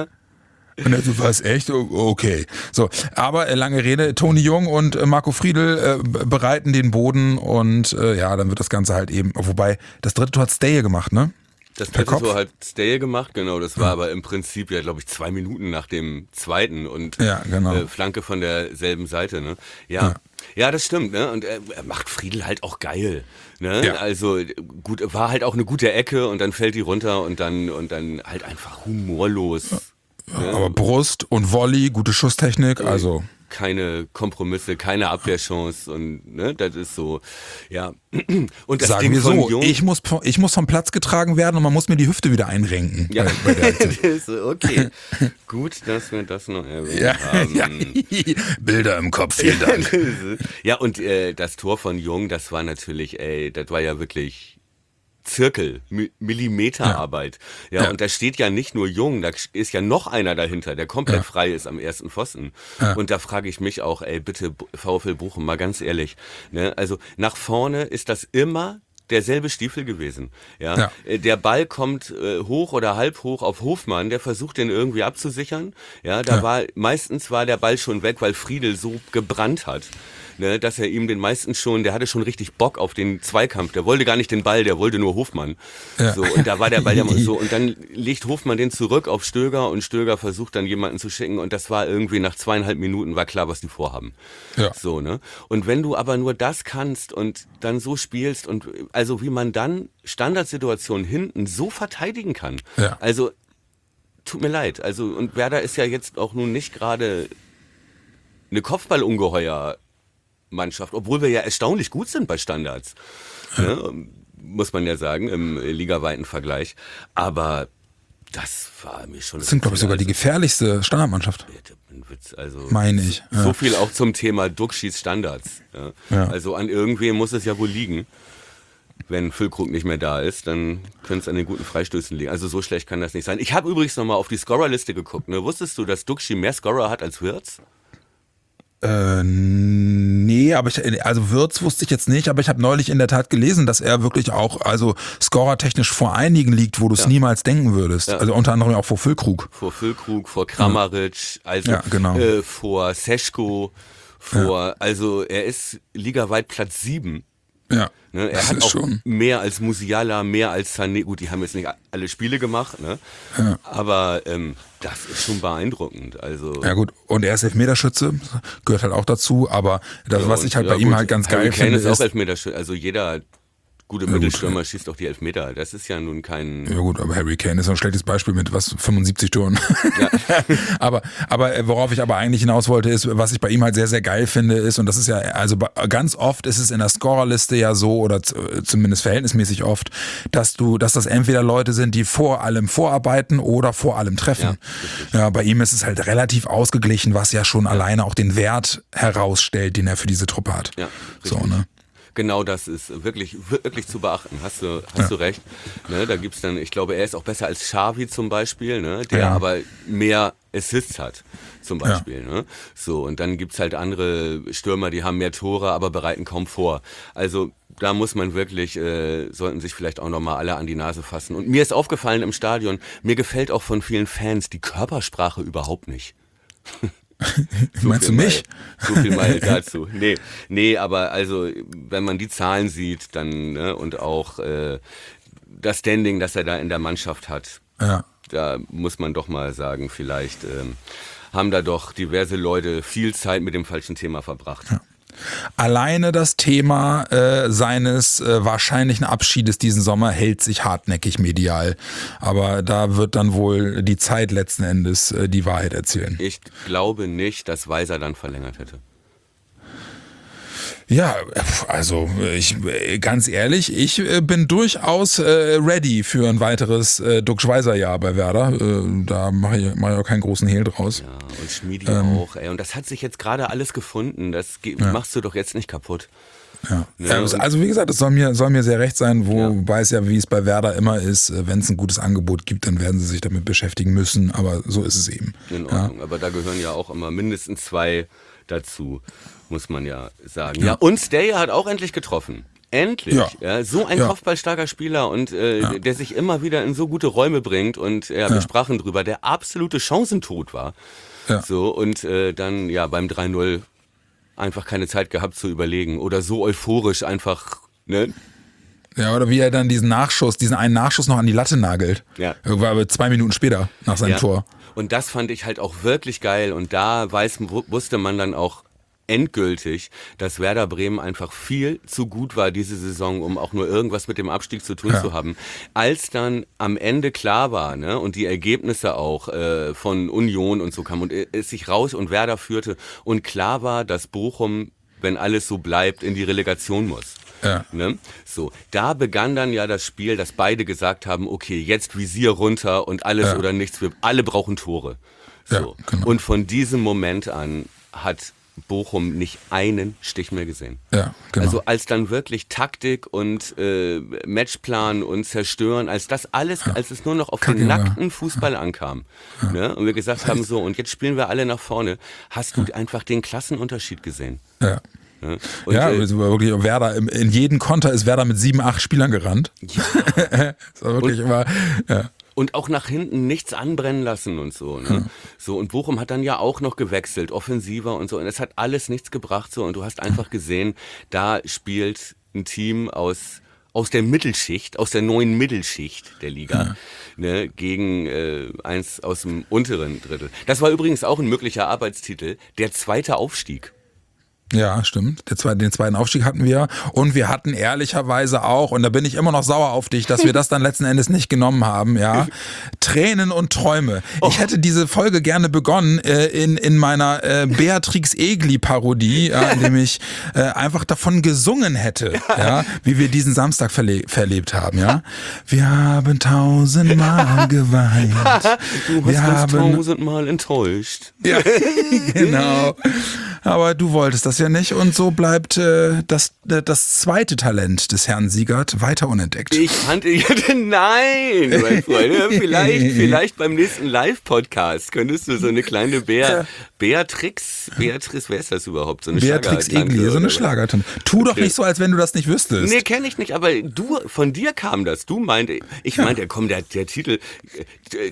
Und er so, was, echt? Okay. So, aber äh, lange Rede, Toni Jung und äh, Marco Friedl äh, bereiten den Boden und äh, ja, dann wird das Ganze halt eben, wobei, das dritte Tor hat Stay gemacht, ne? Das dritte Tor hat Stay gemacht, genau, das war ja. aber im Prinzip ja, glaube ich, zwei Minuten nach dem zweiten und ja, genau. äh, Flanke von derselben Seite, ne? Ja. ja. Ja, das stimmt, ne? Und er, er macht Friedl halt auch geil, ne? Ja. Also gut, war halt auch eine gute Ecke und dann fällt die runter und dann und dann halt einfach humorlos. Ja. Ja, aber Brust und Volley, gute Schusstechnik, also keine Kompromisse, keine Abwehrchance und ne, das ist so, ja. Und das sagen Ding wir von so, Jung, ich muss, ich muss vom Platz getragen werden und man muss mir die Hüfte wieder einrenken. Ja, bei, bei der okay. Gut, dass wir das noch erwähnt ja, haben. Ja. Bilder im Kopf, vielen Dank. Ja, und äh, das Tor von Jung, das war natürlich, ey, das war ja wirklich Zirkel, Mi- Millimeterarbeit. Ja. Ja, ja, und da steht ja nicht nur Jung, da ist ja noch einer dahinter, der komplett ja. frei ist am ersten Pfosten. Ja. Und da frage ich mich auch, ey, bitte VfL Bochum, mal ganz ehrlich. Ne? Also nach vorne ist das immer derselbe Stiefel gewesen. Ja? ja. Der Ball kommt äh, hoch oder halb hoch auf Hofmann, der versucht den irgendwie abzusichern. Ja, da ja. war meistens war der Ball schon weg, weil Friedl so gebrannt hat. Ne, dass er ihm den meisten schon, der hatte schon richtig Bock auf den Zweikampf. Der wollte gar nicht den Ball, der wollte nur Hofmann. Ja. So, und da war der Ball ja so. Und dann legt Hofmann den zurück auf Stöger und Stöger versucht dann jemanden zu schicken. Und das war irgendwie nach zweieinhalb Minuten war klar, was die vorhaben. Ja. So, ne? Und wenn du aber nur das kannst und dann so spielst und also wie man dann Standardsituationen hinten so verteidigen kann. Ja. Also, tut mir leid. Also, und Werder ist ja jetzt auch nun nicht gerade eine Kopfballungeheuer Mannschaft, obwohl wir ja erstaunlich gut sind bei Standards, ja. ne, muss man ja sagen, im ligaweiten Vergleich. Aber das war mir schon... Das sind, glaube ich, sogar also, die gefährlichste Standardmannschaft. Also, meine ich. Ja. So viel auch zum Thema Duxchis Standards. Ja. Ja. Also an irgendwem muss es ja wohl liegen. Wenn Füllkrug nicht mehr da ist, dann könnte es an den guten Freistößen liegen. Also so schlecht kann das nicht sein. Ich habe übrigens nochmal auf die Scorerliste geguckt. Ne? Wusstest du, dass Duxchi mehr Scorer hat als Wirtz? Äh, nee, aber ich, also Wirtz wusste ich jetzt nicht, aber ich habe neulich in der Tat gelesen, dass er wirklich auch, also scorertechnisch vor einigen liegt, wo du es ja. niemals denken würdest. Ja. Also unter anderem auch vor Füllkrug. Vor Füllkrug, vor Kramaric, also ja, genau. äh, vor Seschko, vor, ja. also er ist ligaweit Platz sieben. Ja. Ne, er hat auch schon mehr als Musiala, mehr als Sané. Gut, die haben jetzt nicht alle Spiele gemacht, ne? Ja. Aber ähm, das ist schon beeindruckend. Also ja gut, und er ist Elfmeterschütze, gehört halt auch dazu. Aber das, ja, was ich halt ja, bei gut. ihm halt ganz Harry geil Kane finde, ist auch ist Elfmeterschütze. Also jeder gute ja, Mittelstürmer gut. schießt doch die Elfmeter. Das ist ja nun kein... Ja gut, aber Harry Kane ist ein schlechtes Beispiel mit was, fünfundsiebzig Toren. Ja. aber, aber worauf ich aber eigentlich hinaus wollte, ist, was ich bei ihm halt sehr, sehr geil finde, ist, und das ist ja, also ganz oft ist es in der Scorerliste ja so, oder zumindest verhältnismäßig oft, dass du, dass das entweder Leute sind, die vor allem vorarbeiten oder vor allem treffen. Ja, ja, bei ihm ist es halt relativ ausgeglichen, was ja schon ja. alleine auch den Wert herausstellt, den er für diese Truppe hat. Ja, so, ne? Genau, das ist wirklich, wirklich zu beachten. Hast du, hast ja. du recht. Ne, da gibt's dann, ich glaube, er ist auch besser als Xavi zum Beispiel, ne, der ja. aber mehr Assists hat, zum Beispiel. Ja. Ne? So, und dann gibt's halt andere Stürmer, die haben mehr Tore, aber bereiten kaum vor. Also da muss man wirklich, äh, sollten sich vielleicht auch nochmal alle an die Nase fassen. Und mir ist aufgefallen im Stadion, mir gefällt auch von vielen Fans die Körpersprache überhaupt nicht. So Meinst du mich? Mal, so viel mal dazu. Nee, nee, aber also, wenn man die Zahlen sieht, dann, ne, und auch äh, das Standing, das er da in der Mannschaft hat, ja. da muss man doch mal sagen, vielleicht ähm, haben da doch diverse Leute viel Zeit mit dem falschen Thema verbracht. Ja. Alleine das Thema äh, seines äh, wahrscheinlichen Abschiedes diesen Sommer hält sich hartnäckig medial. Aber da wird dann wohl die Zeit letzten Endes äh, die Wahrheit erzählen. Ich glaube nicht, dass Weiser dann verlängert hätte. Ja, also ich ganz ehrlich, ich bin durchaus äh, ready für ein weiteres äh, Duck Schweizer-Jahr bei Werder. Äh, da mache ich, mach ich auch keinen großen Hehl draus. Ja, und Schmiedi ähm, auch. Ey. Und das hat sich jetzt gerade alles gefunden. Das ge- ja. machst du doch jetzt nicht kaputt. Ja. Ne? Ja, also wie gesagt, es soll mir, soll mir sehr recht sein, wobei ja. es ja, wie es bei Werder immer ist, wenn es ein gutes Angebot gibt, dann werden sie sich damit beschäftigen müssen, aber so ist es eben. In Ordnung, ja. aber da gehören ja auch immer mindestens zwei dazu, muss man ja sagen. Ja, ja und Stay hat auch endlich getroffen. Endlich. Ja. Ja, so ein ja. kopfballstarker Spieler und äh, ja. der sich immer wieder in so gute Räume bringt und ja, wir ja. sprachen drüber, der absolute Chancentod war. Ja. So und äh, dann ja beim drei null einfach keine Zeit gehabt zu überlegen oder so euphorisch einfach, ne? Ja, oder wie er dann diesen Nachschuss, diesen einen Nachschuss noch an die Latte nagelt. Ja. Aber zwei Minuten später nach seinem ja. Tor. Und das fand ich halt auch wirklich geil und da weiß, wusste man dann auch endgültig, dass Werder Bremen einfach viel zu gut war diese Saison, um auch nur irgendwas mit dem Abstieg zu tun ja. zu haben. Als dann am Ende klar war, ne, und die Ergebnisse auch äh, von Union und so kamen und es sich raus und Werder führte und klar war, dass Bochum, wenn alles so bleibt, in die Relegation muss. Ja. Ne? So, da begann dann ja das Spiel, dass beide gesagt haben, okay, jetzt Visier runter und alles ja. oder nichts, wir alle brauchen Tore. So. Ja, genau. Und von diesem Moment an hat Bochum nicht einen Stich mehr gesehen. Ja, genau. Also als dann wirklich Taktik und äh, Matchplan und Zerstören, als das alles, ja. als es nur noch auf Kacke, den nackten Fußball ja. ankam, ja. Ne? Und wir gesagt haben, so und jetzt spielen wir alle nach vorne, hast du ja. einfach den Klassenunterschied gesehen. Ja. Ja, und ja äh, wirklich Werder, in jeden Konter ist Werder mit sieben, acht Spielern gerannt. Ja. Das war wirklich und, immer, ja. Und auch nach hinten nichts anbrennen lassen und so. Ne? Ja. So, und Bochum hat dann ja auch noch gewechselt, offensiver und so. Und es hat alles nichts gebracht. So. Und du hast einfach gesehen, da spielt ein Team aus, aus der Mittelschicht, aus der neuen Mittelschicht der Liga, ja. ne, gegen äh, eins aus dem unteren Drittel. Das war übrigens auch ein möglicher Arbeitstitel, der zweite Aufstieg. Ja, stimmt. Der zweite, den zweiten Aufstieg hatten wir und wir hatten ehrlicherweise auch, und da bin ich immer noch sauer auf dich, dass wir das dann letzten Endes nicht genommen haben, ja. Tränen und Träume. Oh. Ich hätte diese Folge gerne begonnen äh, in, in meiner äh, Beatrix Egli-Parodie, ja, indem ich äh, einfach davon gesungen hätte, ja, wie wir diesen Samstag verle- verlebt haben, ja. Wir haben tausendmal geweint. Du wir hast haben uns tausendmal enttäuscht. Ja, genau. Aber du wolltest das ja nicht und so bleibt äh, das, das zweite Talent des Herrn Siegert weiter unentdeckt. Ich fand, nein, mein Freund, vielleicht, vielleicht beim nächsten Live-Podcast könntest du so eine kleine Bär, Beatrix, Beatrix, wer ist das überhaupt? So eine Beatrix Egli, so eine Schlagertante. Tu doch nicht so, als wenn du das nicht wüsstest. Nee, kenne ich nicht, aber du, von dir kam das. Du meinte, ich ja. meinte, komm, der, der Titel, äh,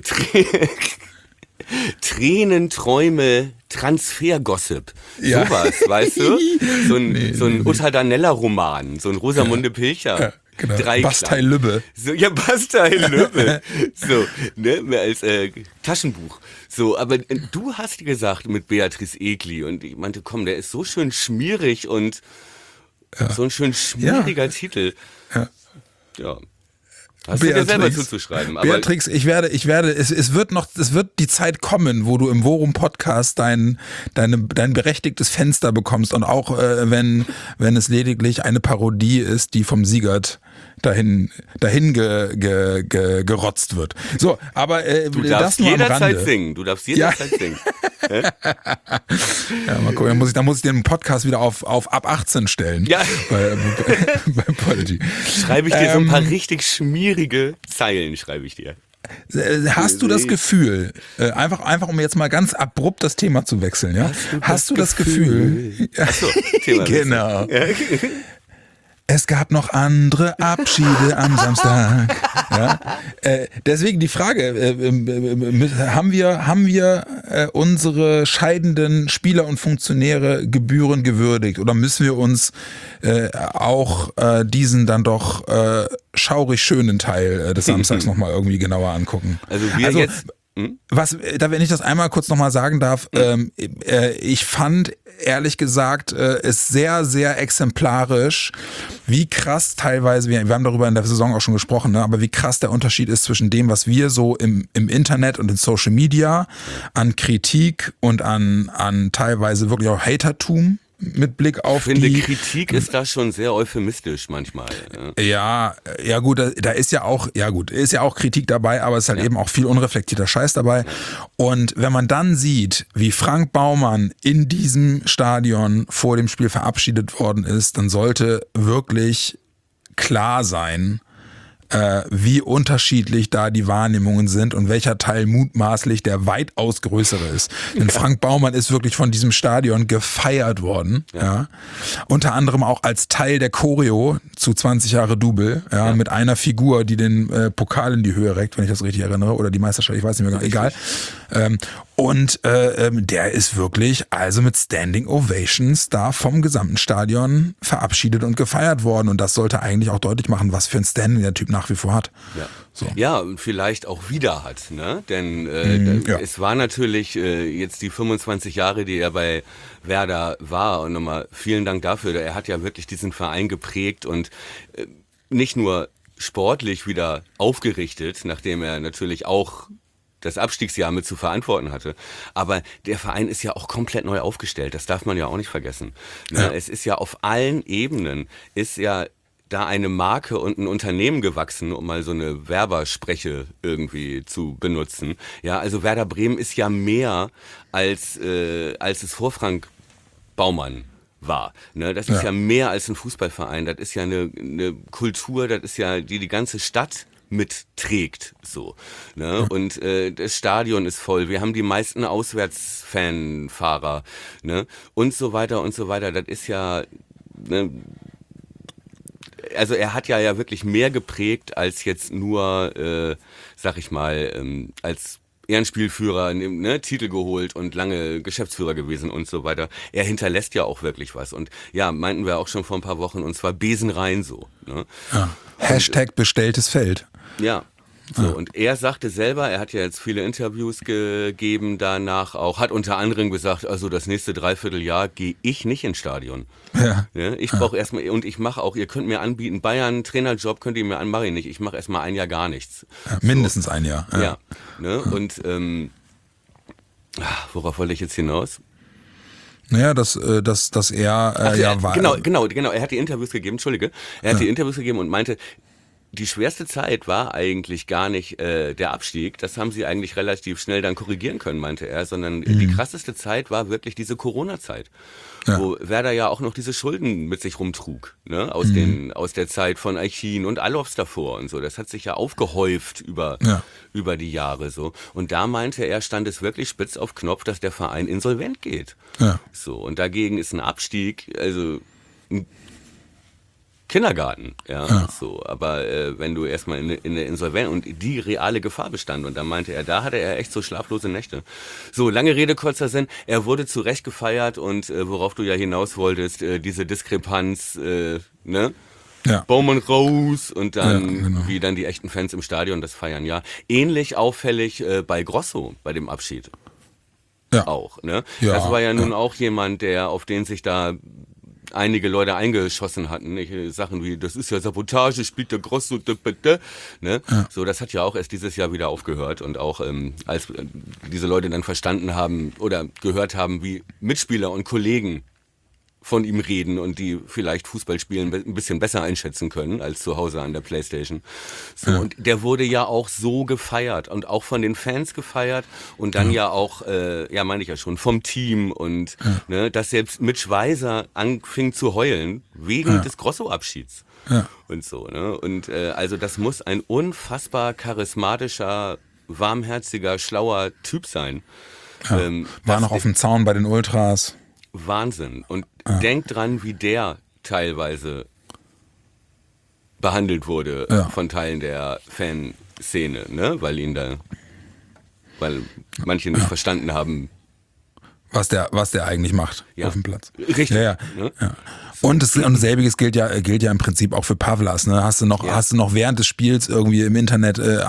Tränen, Träume, Transfer-Gossip. Ja. Sowas, weißt du? So ein, nee, so ein nee, Uta Danella-Roman, so ein Rosamunde ja. Pilcher. Ja, genau. Bastei Lübbe. So, ja, Bastei Lübbe. So, ne, als äh, Taschenbuch. So, aber äh, du hast gesagt mit Beatrice Egli und ich meinte, komm, der ist so schön schmierig und ja. so ein schön schmieriger ja. Titel. Ja. Ja. Hast Beatrix, du dir selber zuzuschreiben. Aber Beatrix, ich werde, ich werde, es, es wird noch, es wird die Zeit kommen, wo du im Worum-Podcast dein, deine, dein berechtigtes Fenster bekommst und auch äh, wenn, wenn es lediglich eine Parodie ist, die vom Siegert dahin, dahin ge, ge, ge, gerotzt wird. So, aber äh, du das darfst nur jederzeit am Rande. singen. Du darfst jederzeit ja. singen. Ja, mal gucken, dann muss ich, dann muss ich den Podcast wieder auf, auf ab achtzehn stellen. Ja. Bei, bei, bei Podigy. Schreibe ich dir ähm, so ein paar richtig schmierige Zeilen, schreibe ich dir. Hast du das Gefühl, einfach, einfach um jetzt mal ganz abrupt das Thema zu wechseln, ja? Hast du das, Hast du das Gefühl? Gefühl? Achso, Thema. Genau. Es gab noch andere Abschiede am Samstag. Ja? Äh, deswegen die Frage, äh, äh, haben wir, haben wir äh, unsere scheidenden Spieler und Funktionäre gebührend gewürdigt oder müssen wir uns äh, auch äh, diesen dann doch äh, schaurig schönen Teil äh, des Samstags nochmal irgendwie genauer angucken? Also wir also, jetzt... Was, da wenn ich das einmal kurz nochmal sagen darf, ähm, äh, ich fand ehrlich gesagt äh, es sehr, sehr exemplarisch, wie krass teilweise, wir, wir haben darüber in der Saison auch schon gesprochen, ne, aber wie krass der Unterschied ist zwischen dem, was wir so im, im Internet und in Social Media an Kritik und an, an teilweise wirklich auch Hatertum mit Blick auf ich finde, die... Kritik ist da schon sehr euphemistisch manchmal. Ja, ja, ja gut, da, da ist ja auch, ja gut, ist ja auch Kritik dabei, aber es ist halt ja. eben auch viel unreflektierter Scheiß dabei. Ja. Und wenn man dann sieht, wie Frank Baumann in diesem Stadion vor dem Spiel verabschiedet worden ist, dann sollte wirklich klar sein, äh, wie unterschiedlich da die Wahrnehmungen sind und welcher Teil mutmaßlich der weitaus größere ist. Denn Frank Baumann ist wirklich von diesem Stadion gefeiert worden. Ja. Ja. Unter anderem auch als Teil der Choreo zu zwanzig Jahre Double, ja, ja. mit einer Figur, die den äh, Pokal in die Höhe reckt, wenn ich das richtig erinnere, oder die Meisterschaft, ich weiß nicht mehr, egal. Ähm, und äh, der ist wirklich also mit Standing Ovations da vom gesamten Stadion verabschiedet und gefeiert worden. Und das sollte eigentlich auch deutlich machen, was für ein Standing der Typ nach wie vor hat. Ja, so. Ja, und vielleicht auch wieder hat, ne? Denn äh, mm, ja. es war natürlich äh, jetzt die fünfundzwanzig Jahre, die er bei Werder war. Und nochmal vielen Dank dafür. Er hat ja wirklich diesen Verein geprägt und äh, nicht nur sportlich wieder aufgerichtet, nachdem er natürlich auch das Abstiegsjahr mit zu verantworten hatte. Aber der Verein ist ja auch komplett neu aufgestellt. Das darf man ja auch nicht vergessen. Ja. Es ist ja auf allen Ebenen, ist ja da eine Marke und ein Unternehmen gewachsen, um mal so eine Werberspreche irgendwie zu benutzen. Ja, also Werder Bremen ist ja mehr als, äh, als es vor Frank Baumann war. Ne, das ist ja. ja mehr als ein Fußballverein. Das ist ja eine, eine Kultur, das ist ja die die ganze Stadt mitträgt, so, ne? Mhm. Und äh, das Stadion ist voll, wir haben die meisten Auswärtsfanfahrer, ne? Und so weiter und so weiter, das ist ja, ne? Also er hat ja ja wirklich mehr geprägt als jetzt nur, äh, sag ich mal, ähm, als Ehrenspielführer, ne, Titel geholt und lange Geschäftsführer gewesen und so weiter. Er hinterlässt ja auch wirklich was. Und ja, meinten wir auch schon vor ein paar Wochen, und zwar besenrein so. Ne? Ja. Hashtag bestelltes Feld. Ja. So, ja. Und er sagte selber, er hat ja jetzt viele Interviews gegeben danach auch, hat unter anderem gesagt, also das nächste Dreivierteljahr gehe ich nicht ins Stadion. Ja. Ja, ich brauche ja. erstmal, und ich mache auch, ihr könnt mir anbieten, Bayern, Trainerjob könnt ihr mir an, mache ich nicht. Ich mache erstmal ein Jahr gar nichts. Ja, mindestens so. ein Jahr. Ja. ja ne? ja. Und ähm, worauf wollte ich jetzt hinaus? Naja, dass, dass, dass er äh, Ach, ja er, war. Genau, genau, genau. Er hat die Interviews gegeben, Entschuldige. Er hat ja. die Interviews gegeben und meinte, die schwerste Zeit war eigentlich gar nicht äh, der Abstieg, das haben sie eigentlich relativ schnell dann korrigieren können, meinte er, sondern mhm. die krasseste Zeit war wirklich diese Corona-Zeit, ja. wo Werder ja auch noch diese Schulden mit sich rumtrug, ne? aus, mhm. den, aus der Zeit von Aichin und Alofs davor und so. Das hat sich ja aufgehäuft über, ja. über die Jahre so. Und da meinte er, stand es wirklich spitz auf Knopf, dass der Verein insolvent geht. Ja. So, und dagegen ist ein Abstieg, also ein Kindergarten, ja, ja. so. Aber äh, wenn du erstmal in, in der Insolvenz und die reale Gefahr bestand, und da meinte er, da hatte er echt so schlaflose Nächte. So, lange Rede, kurzer Sinn, er wurde zu Recht gefeiert und äh, worauf du ja hinaus wolltest, äh, diese Diskrepanz, äh, ne? Ja. Baumann raus und dann, ja, genau. wie dann die echten Fans im Stadion das feiern, ja. Ähnlich auffällig äh, bei Grosso, bei dem Abschied. Ja. Auch, ne? Ja, das war ja nun ja. auch jemand, der, auf den sich da einige Leute eingeschossen hatten, ne? Sachen wie, das ist ja Sabotage, spielt der Grosso, ne? Ja. So, das hat ja auch erst dieses Jahr wieder aufgehört und auch ähm, als äh, diese Leute dann verstanden haben oder gehört haben, wie Mitspieler und Kollegen von ihm reden und die vielleicht Fußballspielen ein bisschen besser einschätzen können als zu Hause an der Playstation. So, ja. Und der wurde ja auch so gefeiert und auch von den Fans gefeiert und dann ja, ja auch, äh, ja meine ich ja schon, vom Team und ja. ne, dass selbst Mitch Weiser anfing zu heulen wegen ja. des Grosso-Abschieds. Ja. Und so, ne? Und äh, also das muss ein unfassbar charismatischer, warmherziger, schlauer Typ sein. Ja. Ähm, War noch auf dem Zaun bei den Ultras. Wahnsinn. Und ja. denkt dran, wie der teilweise behandelt wurde ja. von Teilen der Fanszene, ne? Weil ihn da, weil manche nicht ja. verstanden haben, was der, was der eigentlich macht ja. auf dem Platz. Richtig. Ja, ja. Ne? Ja. Und, das, und selbiges gilt ja, gilt ja im Prinzip auch für Pavlas. Ne? Hast du noch, ja. hast du noch während des Spiels irgendwie im Internet äh,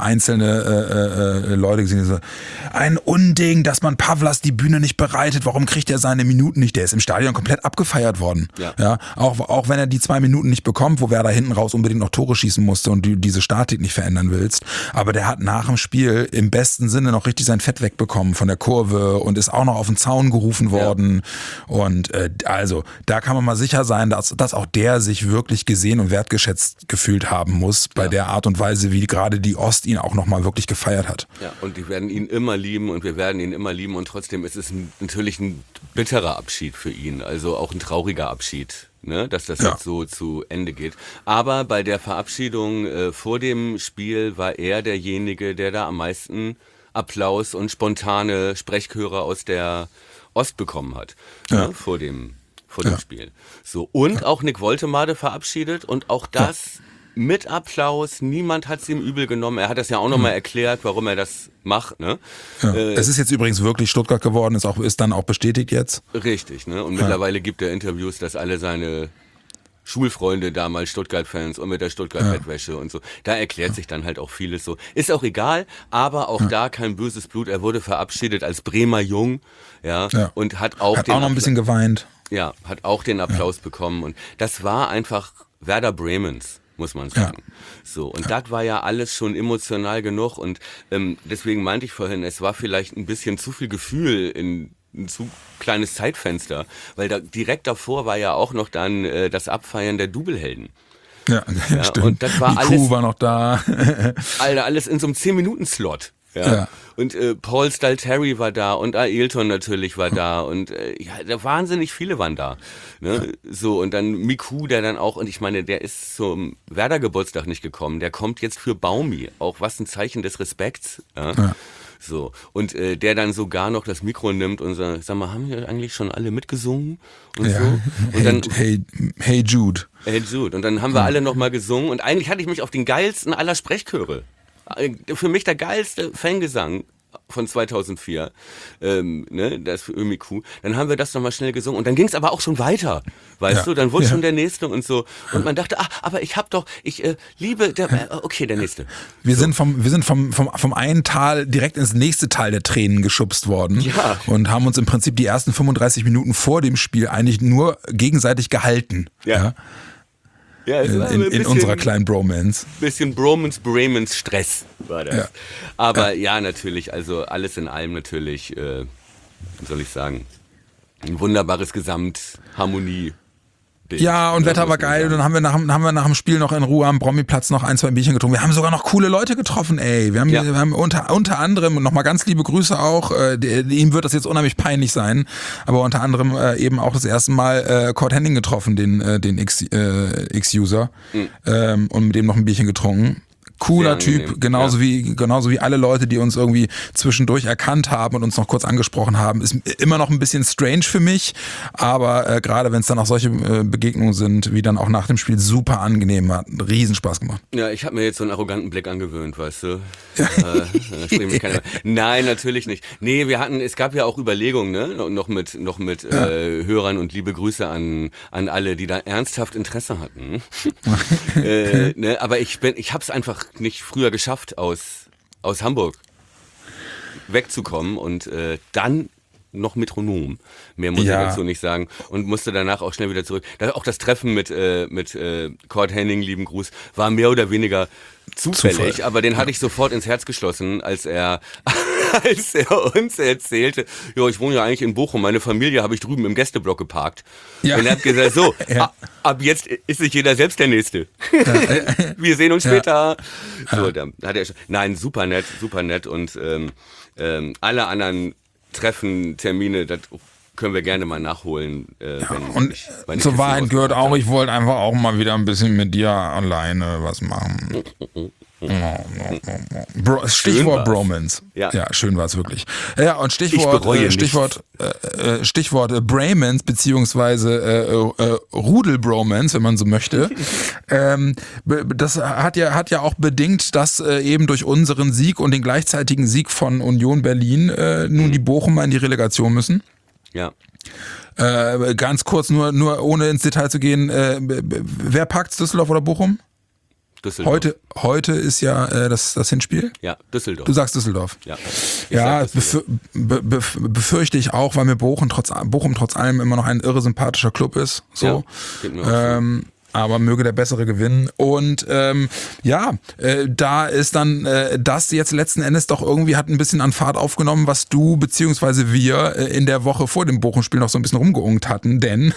einzelne äh, äh, Leute gesehen, die so, ein Unding, dass man Pavlas die Bühne nicht bereitet. Warum kriegt er seine Minuten nicht? Der ist im Stadion komplett abgefeiert worden. Ja. Ja? Auch, auch wenn er die zwei Minuten nicht bekommt, wo Werder hinten raus unbedingt noch Tore schießen musste und du diese Statik nicht verändern willst. Aber der hat nach dem Spiel im besten Sinne noch richtig sein Fett wegbekommen von der Kurve und ist auch noch auf den Zaun gerufen worden. Ja. Und äh, also, da kann man mal sicher sein, dass, dass auch der sich wirklich gesehen und wertgeschätzt gefühlt haben muss bei ja. der Art und Weise, wie gerade die Ost ihn auch nochmal wirklich gefeiert hat. Ja, und die werden ihn immer lieben und wir werden ihn immer lieben und trotzdem ist es ein, natürlich ein bitterer Abschied für ihn, also auch ein trauriger Abschied, ne, dass das ja. jetzt so zu Ende geht. Aber bei der Verabschiedung äh, vor dem Spiel war er derjenige, der da am meisten Applaus und spontane Sprechchöre aus der Ost bekommen hat, ja. ne, vor dem vor dem ja. Spiel. So, und ja. auch Nick Woltemade verabschiedet und auch das ja. mit Applaus. Niemand hat es ihm übel genommen. Er hat das ja auch nochmal mhm. erklärt, warum er das macht. Ne? Ja. Äh, es ist jetzt übrigens wirklich Stuttgart geworden, ist, auch, ist dann auch bestätigt jetzt. Richtig, ne? Und ja. mittlerweile gibt er Interviews, dass alle seine Schulfreunde damals Stuttgart-Fans und mit der Stuttgart-Bettwäsche ja. und so. Da erklärt ja. sich dann halt auch vieles so. Ist auch egal, aber auch ja. da kein böses Blut. Er wurde verabschiedet als Bremer Jung, ja, ja. und hat auch hat den auch noch ein bisschen geweint. Ja, hat auch den Applaus ja. bekommen und das war einfach Werder Bremens, muss man sagen. Ja. So, und ja. das war ja alles schon emotional genug und ähm, deswegen meinte ich vorhin, es war vielleicht ein bisschen zu viel Gefühl in ein zu kleines Zeitfenster, weil da direkt davor war ja auch noch dann äh, das Abfeiern der Double-Helden. Ja, ja, stimmt. Und das war Die alles, Kuh war noch da. Alter, alles in so einem zehn Minuten Slot. Ja. ja. Und äh, Paul Stalteri war da und Ailton natürlich war da und äh, ja, da wahnsinnig viele waren da. Ne? Ja. So, und dann Miku, der dann auch, und ich meine, der ist zum Werder-Geburtstag nicht gekommen, der kommt jetzt für Baumi, auch was ein Zeichen des Respekts. Ja. ja. So, und äh, der dann sogar noch das Mikro nimmt und sagt, sag mal, haben wir eigentlich schon alle mitgesungen? Und ja. so. Und hey, dann, hey, hey Jude. Hey Jude. Und dann haben wir ja. alle nochmal gesungen und eigentlich hatte ich mich auf den geilsten aller Sprechchöre. Für mich der geilste Fangesang von zweitausendvier, ähm, ne, das für Ömiku. Dann haben wir das nochmal schnell gesungen und dann ging es aber auch schon weiter, weißt ja. du, dann wurde ja. schon der Nächste und so und man dachte, ah, aber ich hab doch, ich äh, liebe, der, äh, okay, der Nächste. Wir so. sind vom, wir sind vom, vom, vom einen Tal direkt ins nächste Tal der Tränen geschubst worden ja. und haben uns im Prinzip die ersten fünfunddreißig Minuten vor dem Spiel eigentlich nur gegenseitig gehalten. Ja. ja. Ja, es in, war in, ein in unserer kleinen Bromance. Bisschen Bromance, Bremens Stress war das. Ja. Aber ja. ja, natürlich, also alles in allem natürlich, äh, wie soll ich sagen, ein wunderbares Gesamtharmonie. Ja, und Wetter war geil. Und dann haben wir, nach, haben wir nach dem Spiel noch in Ruhe am Bromiplatz noch ein, zwei Bierchen getrunken. Wir haben sogar noch coole Leute getroffen, ey. Wir haben, ja. wir haben unter, unter anderem, und nochmal ganz liebe Grüße auch, äh, die, ihm wird das jetzt unheimlich peinlich sein, aber unter anderem äh, eben auch das erste Mal äh, Cord Henning getroffen, den, äh, den X, äh, X-User, mhm. ähm, und mit dem noch ein Bierchen getrunken. Cooler Typ, genauso ja. wie genauso wie alle Leute, die uns irgendwie zwischendurch erkannt haben und uns noch kurz angesprochen haben. Ist immer noch ein bisschen strange für mich, aber äh, gerade wenn es dann auch solche äh, Begegnungen sind, wie dann auch nach dem Spiel, super angenehm, hat einen Riesenspaß gemacht. Ja, ich habe mir jetzt so einen arroganten Blick angewöhnt, weißt du. äh, mich keiner Nein, natürlich nicht. Nee, wir hatten, es gab ja auch Überlegungen, ne, noch mit noch mit ja. äh, Hörern und liebe Grüße an an alle, die da ernsthaft Interesse hatten. äh, ne, aber ich bin, ich hab's einfach nicht früher geschafft, aus, aus Hamburg wegzukommen und äh, dann noch Metronom. Mehr muss ja. ich dazu nicht sagen. Und musste danach auch schnell wieder zurück. Da, auch das Treffen mit, äh, mit äh, Cord Henning, lieben Gruß, war mehr oder weniger zufällig, Zufall. Aber den hatte ich sofort ins Herz geschlossen, als er, als er uns erzählte, jo, ich wohne ja eigentlich in Bochum, meine Familie habe ich drüben im Gästeblock geparkt. Ja. Und er hat gesagt, so, ja. ab, ab jetzt ist sich jeder selbst der Nächste. Ja. Wir sehen uns später. Ja. So, da hat er schon, nein, super nett, super nett und ähm, ähm, alle anderen Treffen, Termine, das können wir gerne mal nachholen. Äh, ja, wenn und ich, wenn zur Wahrheit gehört auch, ich wollte einfach auch mal wieder ein bisschen mit dir alleine was machen. Bro, Stichwort Bromance. Ja. ja, schön war es wirklich. Ja, und Stichwort äh, Stichwort äh, Stichwort äh, Bromance beziehungsweise äh, äh, Rudel-Bromance, wenn man so möchte. ähm, das hat ja hat ja auch bedingt, dass äh, eben durch unseren Sieg und den gleichzeitigen Sieg von Union Berlin äh, nun die Bochumer in die Relegation müssen. Ja. Äh, ganz kurz, nur, nur ohne ins Detail zu gehen, äh, wer packt's, Düsseldorf oder Bochum? Düsseldorf. Heute, heute ist ja äh, das, das Hinspiel. Ja, Düsseldorf. Du sagst Düsseldorf. Ja, ja sag Düsseldorf. befür, be, be, befürchte ich auch, weil mir Bochum trotz, Bochum trotz allem immer noch ein irre sympathischer Club ist. So. Ja, geht mir auch ähm, aber möge der Bessere gewinnen. Und ähm, ja, äh, da ist dann äh, das jetzt letzten Endes doch irgendwie hat ein bisschen an Fahrt aufgenommen, was du beziehungsweise wir äh, in der Woche vor dem Bochum-Spiel noch so ein bisschen rumgeungt hatten. Denn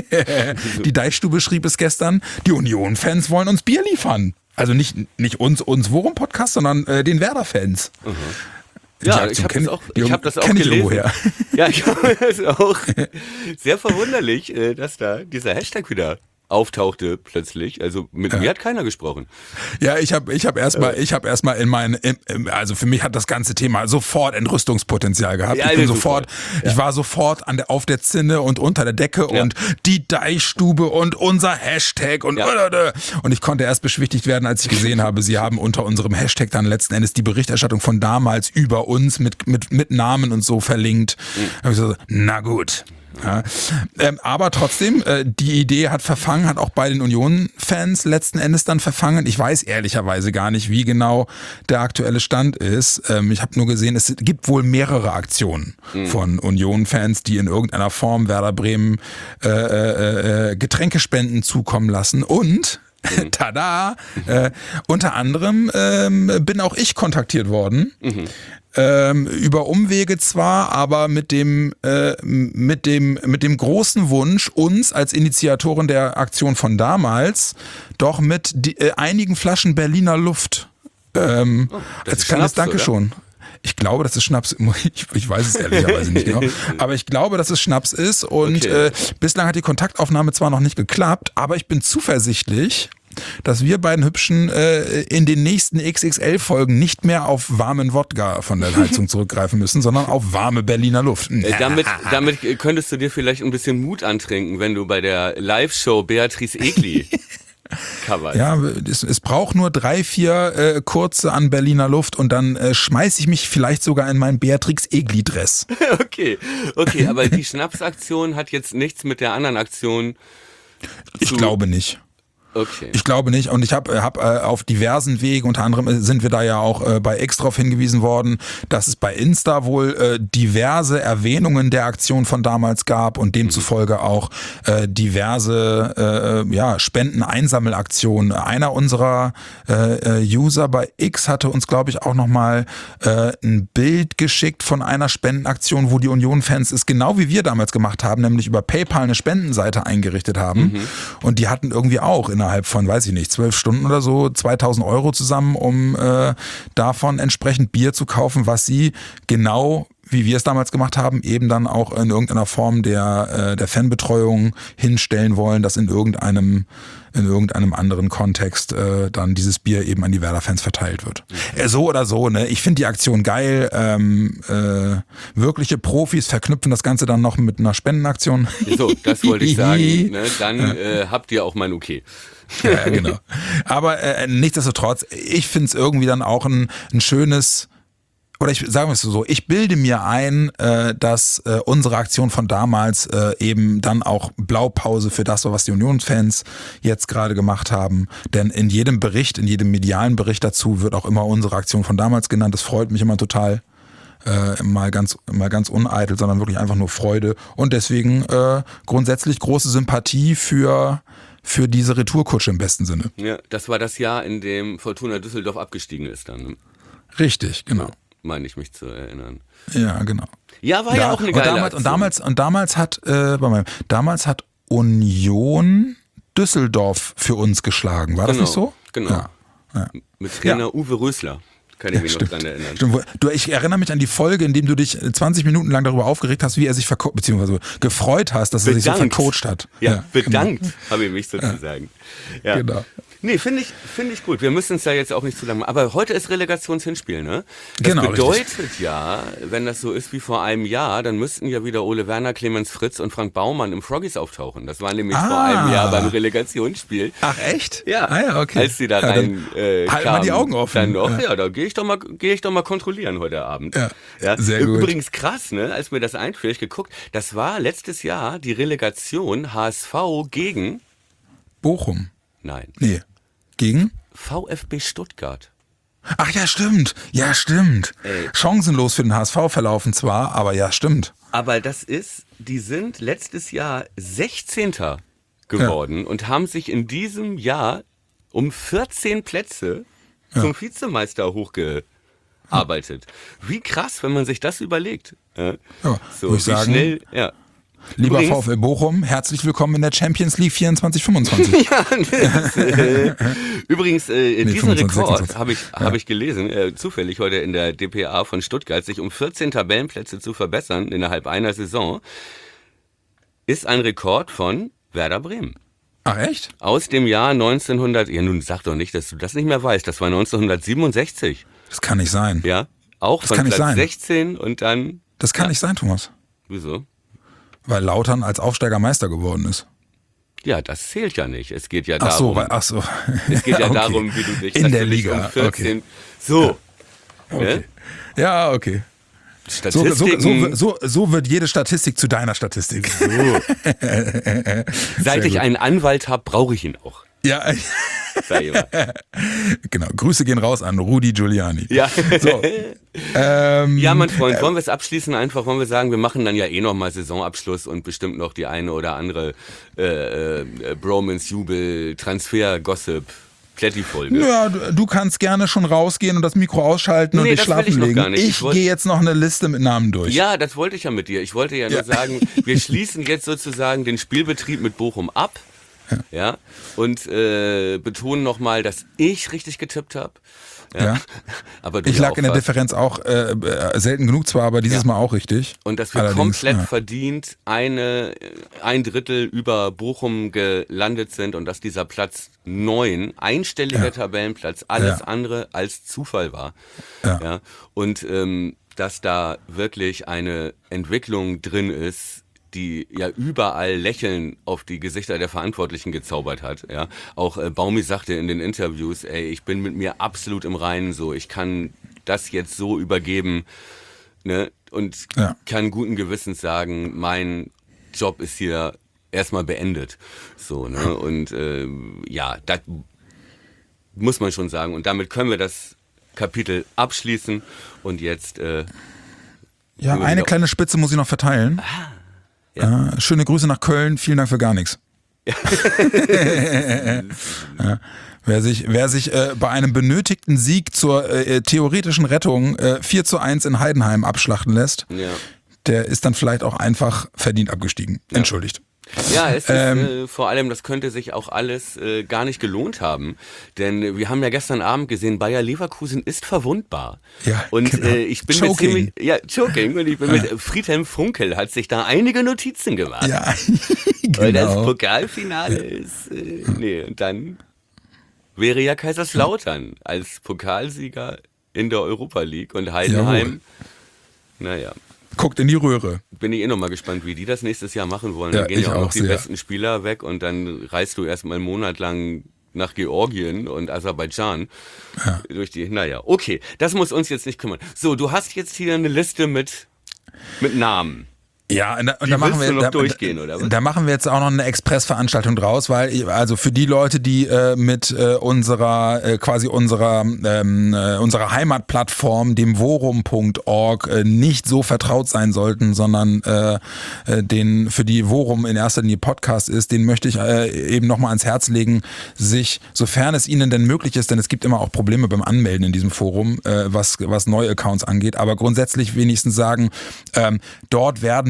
die Deichstube schrieb es gestern, die Union-Fans wollen uns Bier liefern. Also nicht, nicht uns, uns Worum-Podcast, sondern äh, den Werder-Fans. Mhm. Ja, ich habe das auch, ich hab das auch gelesen. Ja, ich habe das auch. Sehr verwunderlich, dass da dieser Hashtag wieder auftauchte plötzlich. Also mit ja. mir hat keiner gesprochen. Ja, ich habe ich hab erstmal ich habe erstmal in meinen also für mich hat das ganze Thema sofort Entrüstungspotenzial gehabt. Ja, ich bin sofort ja. ich war sofort an der auf der Zinne und unter der Decke ja. und die Deichstube und unser Hashtag und ja. und ich konnte erst beschwichtigt werden, als ich gesehen habe, sie haben unter unserem Hashtag dann letzten Endes die Berichterstattung von damals über uns mit mit mit Namen und so verlinkt. Mhm. Hab ich so, na gut. Ja, ähm, aber trotzdem, äh, die Idee hat verfangen, hat auch bei den Union-Fans letzten Endes dann verfangen. Ich weiß ehrlicherweise gar nicht, wie genau der aktuelle Stand ist. Ähm, ich habe nur gesehen, es gibt wohl mehrere Aktionen mhm. von Union-Fans, die in irgendeiner Form Werder Bremen äh, äh, äh, Getränkespenden zukommen lassen und mhm. tada, äh, unter anderem ähm, bin auch ich kontaktiert worden. Mhm. Ähm, über Umwege zwar, aber mit dem, äh, mit dem, mit dem großen Wunsch, uns als Initiatoren der Aktion von damals doch mit die, äh, einigen Flaschen Berliner Luft ähm, oh, als kleines Schnaps, Dankeschön. Oder? Ich glaube, dass es Schnaps, ich, ich weiß es ehrlicherweise nicht genau, aber ich glaube, dass es Schnaps ist und okay. äh, bislang hat die Kontaktaufnahme zwar noch nicht geklappt, aber ich bin zuversichtlich, dass wir beiden Hübschen äh, in den nächsten X X L-Folgen nicht mehr auf warmen Wodka von der Heizung zurückgreifen müssen, sondern auf warme Berliner Luft. Äh, damit, damit könntest du dir vielleicht ein bisschen Mut antrinken, wenn du bei der Live-Show Beatrice Egli coverst. Ja, es, es braucht nur drei, vier äh, kurze an Berliner Luft und dann äh, schmeiße ich mich vielleicht sogar in meinen Beatrix Egli-Dress. Okay, okay, aber die Schnapsaktion hat jetzt nichts mit der anderen Aktion Ich zu... glaube nicht. Okay. Ich glaube nicht und ich habe hab, äh, auf diversen Wegen, unter anderem sind wir da ja auch äh, bei X drauf hingewiesen worden, dass es bei Insta wohl äh, diverse Erwähnungen der Aktion von damals gab und demzufolge auch äh, diverse äh, ja, Spenden-Einsammelaktionen. Einer unserer äh, User bei X hatte uns, glaube ich, auch nochmal äh, ein Bild geschickt von einer Spendenaktion, wo die Union-Fans es genau wie wir damals gemacht haben, nämlich über PayPal eine Spendenseite eingerichtet haben mhm. und die hatten irgendwie auch in innerhalb von, weiß ich nicht, zwölf Stunden oder so zweitausend Euro zusammen, um äh, davon entsprechend Bier zu kaufen, was sie genau, wie wir es damals gemacht haben, eben dann auch in irgendeiner Form der, äh, der Fanbetreuung hinstellen wollen, dass in irgendeinem in irgendeinem anderen Kontext äh, dann dieses Bier eben an die Werder-Fans verteilt wird. Mhm. Äh, so oder so, ne? Ich finde die Aktion geil. Ähm, äh, wirkliche Profis verknüpfen das Ganze dann noch mit einer Spendenaktion. So, das wollte ich sagen. Ne? Dann äh, habt ihr auch mein Okay. Ja, genau. Aber äh, nichtsdestotrotz, ich finde es irgendwie dann auch ein, ein schönes... Oder ich sage es so, ich bilde mir ein, äh, dass äh, unsere Aktion von damals äh, eben dann auch Blaupause für das war, was die Unionsfans jetzt gerade gemacht haben. Denn in jedem Bericht, in jedem medialen Bericht dazu wird auch immer unsere Aktion von damals genannt. Das freut mich immer total. Äh, mal ganz mal ganz uneitel, sondern wirklich einfach nur Freude. Und deswegen äh, grundsätzlich große Sympathie für für diese Retourkutsche im besten Sinne. Ja, das war das Jahr, in dem Fortuna Düsseldorf abgestiegen ist dann. Ne? Richtig, genau. Meine ich mich zu erinnern. Ja, genau. Ja, war ja, ja auch eine geile und damals, Aktion. Und damals, und damals hat, äh, damals hat Union Düsseldorf für uns geschlagen. War genau, das nicht so? Genau. Ja. Ja. Mit Trainer ja. Uwe Rösler. Kann ich ja, mich stimmt. noch dran erinnern. Stimmt. Du, ich erinnere mich an die Folge, in dem du dich zwanzig Minuten lang darüber aufgeregt hast, wie er sich vercoacht, beziehungsweise gefreut hast, dass bedankt. er sich so vercoacht hat. Ja, ja bedankt genau. habe ich mich sozusagen. Ja, ja. Genau. Nee, finde ich, finde ich gut. Wir müssen es ja jetzt auch nicht zu lange machen. Aber heute ist Relegationshinspiel, ne? Das Genau, bedeutet richtig. ja, wenn das so ist wie vor einem Jahr, dann müssten ja wieder Ole Werner, Clemens Fritz und Frank Baumann im Froggies auftauchen. Das war nämlich Ah. vor einem Jahr beim Relegationsspiel. Ach echt? Ja, ah, ja okay. als sie da ja, rein äh, halt kamen, mal die Augen offen. Dann noch, Ja. ja, da gehe ich doch mal, gehe ich doch mal kontrollieren heute Abend. Ja, Ja. sehr gut. Übrigens krass, ne, als mir das einfiel, ich geguckt, das war letztes Jahr die Relegation H S V gegen, Bochum. nein, Nee. Gegen? VfB Stuttgart. Ach ja, stimmt. Ja, stimmt. Ey. Chancenlos für den H S V verlaufen zwar, aber ja, stimmt. Aber das ist, die sind letztes Jahr sechzehnter geworden und haben sich in diesem Jahr um vierzehn Plätze zum Vizemeister hochgearbeitet. Wie krass, wenn man sich das überlegt. Ja, Ja, so, würde ich wie sagen, schnell, ja. Lieber Übrigens- VfL Bochum, herzlich willkommen in der Champions League vierundzwanzig fünfundzwanzig. Ja, das, äh, übrigens, äh, Nee, diesen fünfundzwanzig, Rekord sechsundzwanzig. habe ich, hab ich gelesen, äh, zufällig heute in der D P A von Stuttgart, sich um vierzehn Tabellenplätze zu verbessern innerhalb einer Saison, ist ein Rekord von Werder Bremen. Ach echt? Aus dem Jahr neunzehnhundert, ja nun sag doch nicht, dass du das nicht mehr weißt, das war neunzehnhundertsiebenundsechzig, Das kann nicht sein. ja, auch Das von kann nicht Platz sein. sechzehn und dann, Das kann Ja. nicht sein, Thomas. wieso? Weil Lautern als Aufsteiger Meister geworden ist. Ja, das zählt ja nicht, es geht ja Ach so, darum, weil, ach so. es geht ja Okay. darum, wie du dich in der natürlich Liga. um vierzehn, Okay. so, Okay. ne? Ja, okay. So, so, Statistiken, so, so, so wird jede Statistik zu deiner Statistik. seit ich gut. einen Anwalt habe, brauche ich ihn auch. Ja, Sag ich mal. genau. Grüße gehen raus an Rudi Giuliani. Ja. So. Ähm, Ja, mein Freund, wollen wir es abschließen? Einfach wollen wir sagen, wir machen dann ja eh nochmal Saisonabschluss und bestimmt noch die eine oder andere äh, äh, Bromance-Jubel, Transfer-Gossip, Plätti-Folge. Ja, du, du kannst gerne schon rausgehen und das Mikro ausschalten Nee, und dich das will schlafen ich noch legen. gar nicht. Ich Ich wollt- gehe jetzt noch eine Liste mit Namen durch. Ja, das wollte ich ja mit dir. Ich wollte ja nur Ja. sagen, wir schließen jetzt sozusagen den Spielbetrieb mit Bochum ab. Ja, und äh, betonen nochmal, dass ich richtig getippt habe. Ja. Ja. Aber du Ich ja lag auch in der fast. Differenz auch äh, äh, selten genug zwar, aber dieses Ja. Mal auch richtig. Und dass wir Allerdings, komplett ja. verdient eine, ein Drittel über Bochum gelandet sind und dass dieser Platz neun, einstelliger Ja. Tabellenplatz, alles Ja. andere als Zufall war. Ja. Ja. Und ähm, dass da wirklich eine Entwicklung drin ist, die ja überall Lächeln auf die Gesichter der Verantwortlichen gezaubert hat. Ja, auch äh, Baumi sagte in den Interviews, ey, ich bin mit mir absolut im Reinen, so, ich kann das jetzt so übergeben, ne, und Ja. kann guten Gewissens sagen, mein Job ist hier erstmal beendet, so, ne, und äh, ja, das muss man schon sagen. Und damit können wir das Kapitel abschließen und jetzt äh, Ja, Über eine wieder- kleine Spitze muss ich noch verteilen. ja. Äh, schöne Grüße nach Köln, vielen Dank für gar nichts. ja. Wer sich, wer sich äh, bei einem benötigten Sieg zur äh, theoretischen Rettung äh, vier zu eins in Heidenheim abschlachten lässt, ja. der ist dann vielleicht auch einfach verdient abgestiegen. Entschuldigt. Ja, es ist Ähm, äh, vor allem, das könnte sich auch alles äh, gar nicht gelohnt haben. Denn wir haben ja gestern Abend gesehen, Bayer Leverkusen ist verwundbar. Ja, und genau. äh, ich bin Choking. mit ziemlich, ja, Choking. Und ich bin mit Friedhelm Funkel hat sich da einige Notizen gemacht. Ja, Weil das genau. Pokalfinale ist, äh, nee, und dann wäre ja Kaiserslautern als Pokalsieger in der Europa League und Heidenheim, naja. Guckt in die Röhre. Bin ich eh noch mal gespannt, wie die das nächstes Jahr machen wollen. Ja, Dann gehen ich ja auch noch auch die sehr. besten Spieler weg und dann reist du erstmal einen Monat lang nach Georgien und Aserbaidschan Ja. durch die, naja, okay, das muss uns jetzt nicht kümmern. So, du hast jetzt hier eine Liste mit, mit Namen. Ja, und da, und Die da machen willst wir du noch da, durchgehen, oder was? Da machen wir jetzt auch noch eine Expressveranstaltung draus, weil ich- also für die Leute, die äh, mit äh, unserer äh, quasi unserer ähm, äh, unserer Heimatplattform, dem worum Punkt org, äh, nicht so vertraut sein sollten, sondern äh, äh, den für die Worum in erster Linie Podcast ist, den möchte ich äh, eben noch mal ans Herz legen, sich, sofern es ihnen denn möglich ist, denn es gibt immer auch Probleme beim Anmelden in diesem Forum, äh, was was neue Accounts angeht, aber grundsätzlich wenigstens sagen, ähm, dort werden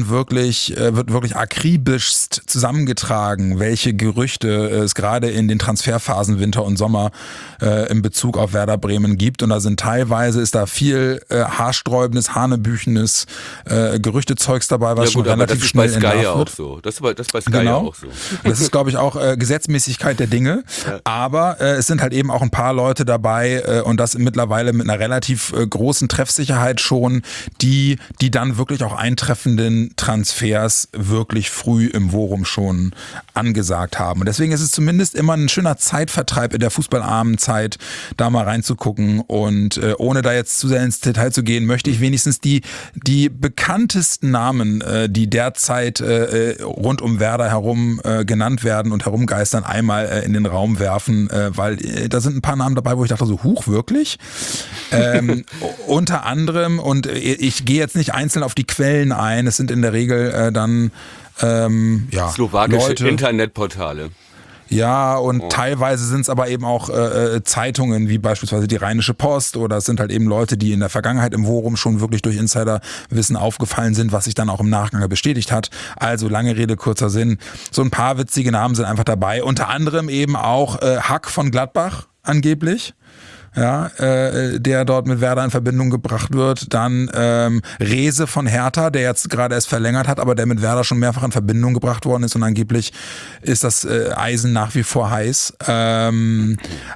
wirklich, äh, wird wirklich akribischst zusammengetragen, welche Gerüchte es gerade in den Transferphasen Winter und Sommer äh, in Bezug auf Werder Bremen gibt. Und da sind teilweise, ist da viel äh, haarsträubendes, hanebüchenes äh, Gerüchtezeugs dabei, was ja, gut, schon relativ schnell das ist bei Sky ja entlarvt wird. auch so. Das ist bei, das ist bei Sky Genau. ja auch so. Das ist, glaube ich, auch äh, Gesetzmäßigkeit der Dinge. Ja. Aber äh, es sind halt eben auch ein paar Leute dabei äh, und das mittlerweile mit einer relativ äh, großen Treffsicherheit schon, die, die dann wirklich auch eintreffenden Transfers wirklich früh im Vorum schon angesagt haben. Und deswegen ist es zumindest immer ein schöner Zeitvertreib in der fußballarmen Zeit, da mal reinzugucken. Und äh, ohne da jetzt zu sehr ins Detail zu gehen, möchte ich wenigstens die, die bekanntesten Namen, äh, die derzeit äh, rund um Werder herum äh, genannt werden und herumgeistern, einmal äh, in den Raum werfen, äh, weil äh, da sind ein paar Namen dabei, wo ich dachte so, huch, wirklich? ähm, unter anderem, und äh, ich gehe jetzt nicht einzeln auf die Quellen ein, es sind in der Regel äh, dann ähm, ja, slowakische Leute, Internetportale. Ja, und oh. teilweise sind es aber eben auch äh, Zeitungen, wie beispielsweise die Rheinische Post, oder es sind halt eben Leute, die in der Vergangenheit im Forum schon wirklich durch Insiderwissen aufgefallen sind, was sich dann auch im Nachgang bestätigt hat. Also lange Rede, kurzer Sinn. So ein paar witzige Namen sind einfach dabei. Unter anderem eben auch äh, Hack von Gladbach angeblich. Ja, äh, der dort mit Werder in Verbindung gebracht wird. Dann ähm, Rehse von Hertha, der jetzt gerade erst verlängert hat, aber der mit Werder schon mehrfach in Verbindung gebracht worden ist und angeblich ist das äh, Eisen nach wie vor heiß. Ähm,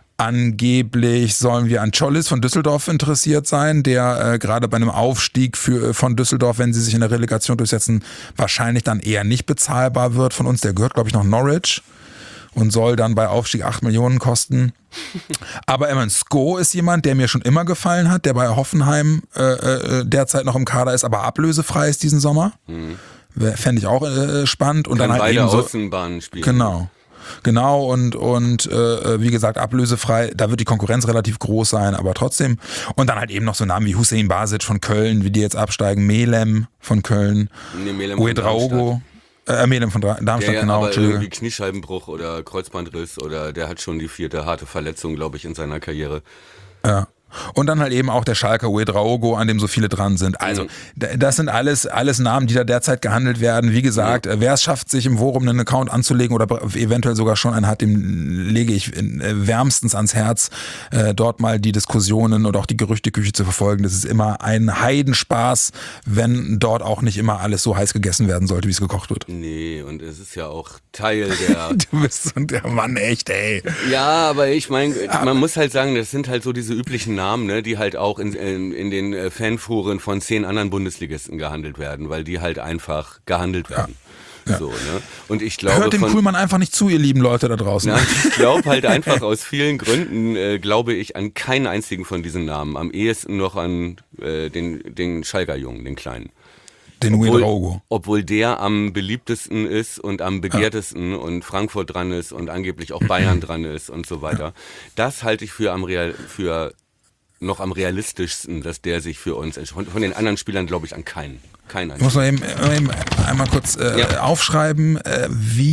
Angeblich sollen wir an Czolis von Düsseldorf interessiert sein, der äh, gerade bei einem Aufstieg für, von Düsseldorf, wenn sie sich in der Relegation durchsetzen, wahrscheinlich dann eher nicht bezahlbar wird von uns. Der gehört, glaube ich, noch Norwich und soll dann bei Aufstieg acht Millionen kosten. Aber Eman Sko ist jemand, der mir schon immer gefallen hat, der bei Hoffenheim äh, äh, derzeit noch im Kader ist, aber ablösefrei ist diesen Sommer. Mhm. Fände ich auch äh, spannend. Und Kann dann halt beide eben so, Außenbahnen spielen. Genau. Genau, und, und äh, wie gesagt, ablösefrei, da wird die Konkurrenz relativ groß sein, aber trotzdem. Und dann halt eben noch so Namen wie Hussein Basic von Köln, wie die jetzt absteigen, Melem von Köln, nee, Melem Uedraogo. Äh, Melem von Darmstadt, ja, ja, genau. Aber irgendwie Kniescheibenbruch oder Kreuzbandriss oder der hat schon die vierte harte Verletzung, glaube ich, in seiner Karriere. Ja. Und dann halt eben auch der Schalker Uedraogo, an dem so viele dran sind. Also mhm. das sind alles alles Namen, die da derzeit gehandelt werden. Wie gesagt, ja. wer es schafft, sich im Forum einen Account anzulegen oder eventuell sogar schon einen hat, dem lege ich wärmstens ans Herz, äh, dort mal die Diskussionen und auch die Gerüchteküche zu verfolgen. Das ist immer ein Heidenspaß, wenn dort auch nicht immer alles so heiß gegessen werden sollte, wie es gekocht wird. Nee, und es ist ja auch Teil der... Du bist so der Mann, echt, ey. Ja, aber ich meine, man muss halt sagen, das sind halt so diese üblichen Namen, Namen, ne, die halt auch in, in, in den Fanforen von zehn anderen Bundesligisten gehandelt werden, weil die halt einfach gehandelt werden. Ja. Ja. So, ne? Und ich glaube, hört dem von, Kuhlmann einfach nicht zu, ihr lieben Leute da draußen. Na, ich glaube halt einfach aus vielen Gründen, äh, glaube ich an keinen einzigen von diesen Namen. Am ehesten noch an äh, den, den Schalker Jungen, den Kleinen. Den Uedraogo. Obwohl der am beliebtesten ist und am begehrtesten ja. und Frankfurt dran ist und angeblich auch Bayern dran ist und so weiter. Ja. Das halte ich für am Real, für noch am realistischsten, dass der sich für uns entscheidet. Von den anderen Spielern glaube ich an keinen. Keinen. Ich muss mal eben, eben einmal kurz äh, ja. aufschreiben. Äh,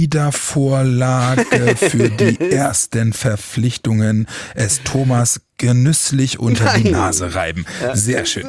Wiedervorlage für die ersten Verpflichtungen. Es Thomas genüsslich unter Nein. die Nase reiben. Sehr schön.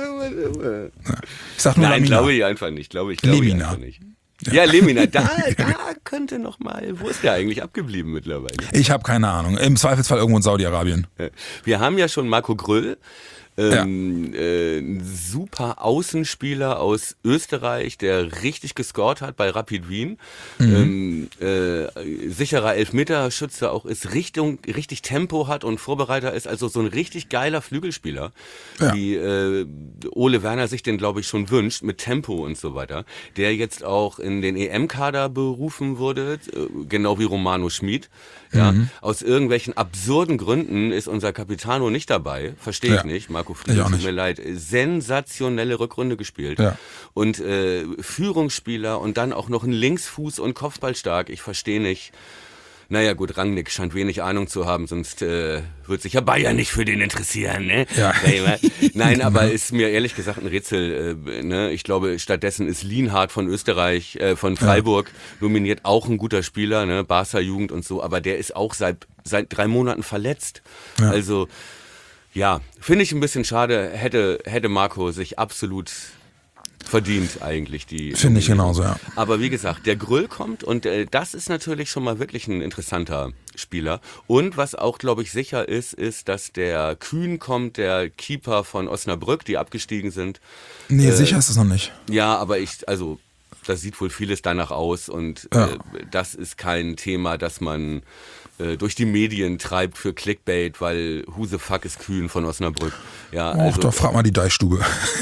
Ich sag nur Nein, Lamina. glaube ich einfach nicht. Glaube ich, glaube ich einfach nicht. Ja, Lemina, da, da könnte noch mal, wo ist der eigentlich abgeblieben mittlerweile? Ich habe keine Ahnung, im Zweifelsfall irgendwo in Saudi-Arabien. Wir haben ja schon Marco Gröll, ähm, ja. äh, ein super Außenspieler aus Österreich, der richtig gescored hat bei Rapid Wien, mhm. ähm, äh, sicherer Elfmeterschütze auch ist, Richtung, richtig Tempo hat und Vorbereiter ist, also so ein richtig geiler Flügelspieler, ja. wie äh, Ole Werner sich den, glaube ich, schon wünscht, mit Tempo und so weiter, der jetzt auch in den E M-Kader berufen wurde, äh, genau wie Romano Schmid. Ja, mhm. Aus irgendwelchen absurden Gründen ist unser Capitano nicht dabei, verstehe ich ja. nicht, Marco Friedl, tut mir leid, sensationelle Rückrunde gespielt ja. und äh, Führungsspieler und dann auch noch ein Linksfuß und Kopfballstark, ich verstehe nicht. Naja gut, Rangnick scheint wenig Ahnung zu haben, sonst äh, wird sich ja Bayern nicht für den interessieren, ne? Ja. Nein, aber ist mir ehrlich gesagt ein Rätsel. Äh, ne? Ich glaube, stattdessen ist Lienhardt von Österreich, äh, von Freiburg, ja. nominiert, auch ein guter Spieler, ne? Barca-Jugend und so, aber der ist auch seit seit drei Monaten verletzt. Ja. Also, ja, finde ich ein bisschen schade, hätte, hätte Marco sich absolut verdient eigentlich die. Finde ich genauso, ja. Aber wie gesagt, der Grüll kommt und äh, das ist natürlich schon mal wirklich ein interessanter Spieler. Und was auch, glaube ich, sicher ist, ist, dass der Kühn kommt, der Keeper von Osnabrück, die abgestiegen sind. Nee, äh, sicher ist es noch nicht. Ja, aber ich, also das sieht wohl vieles danach aus und Ja. äh, das ist kein Thema, das man äh, durch die Medien treibt für Clickbait, weil who the fuck ist Kühn von Osnabrück? Ja, Och, also, da frag mal die Deichstube.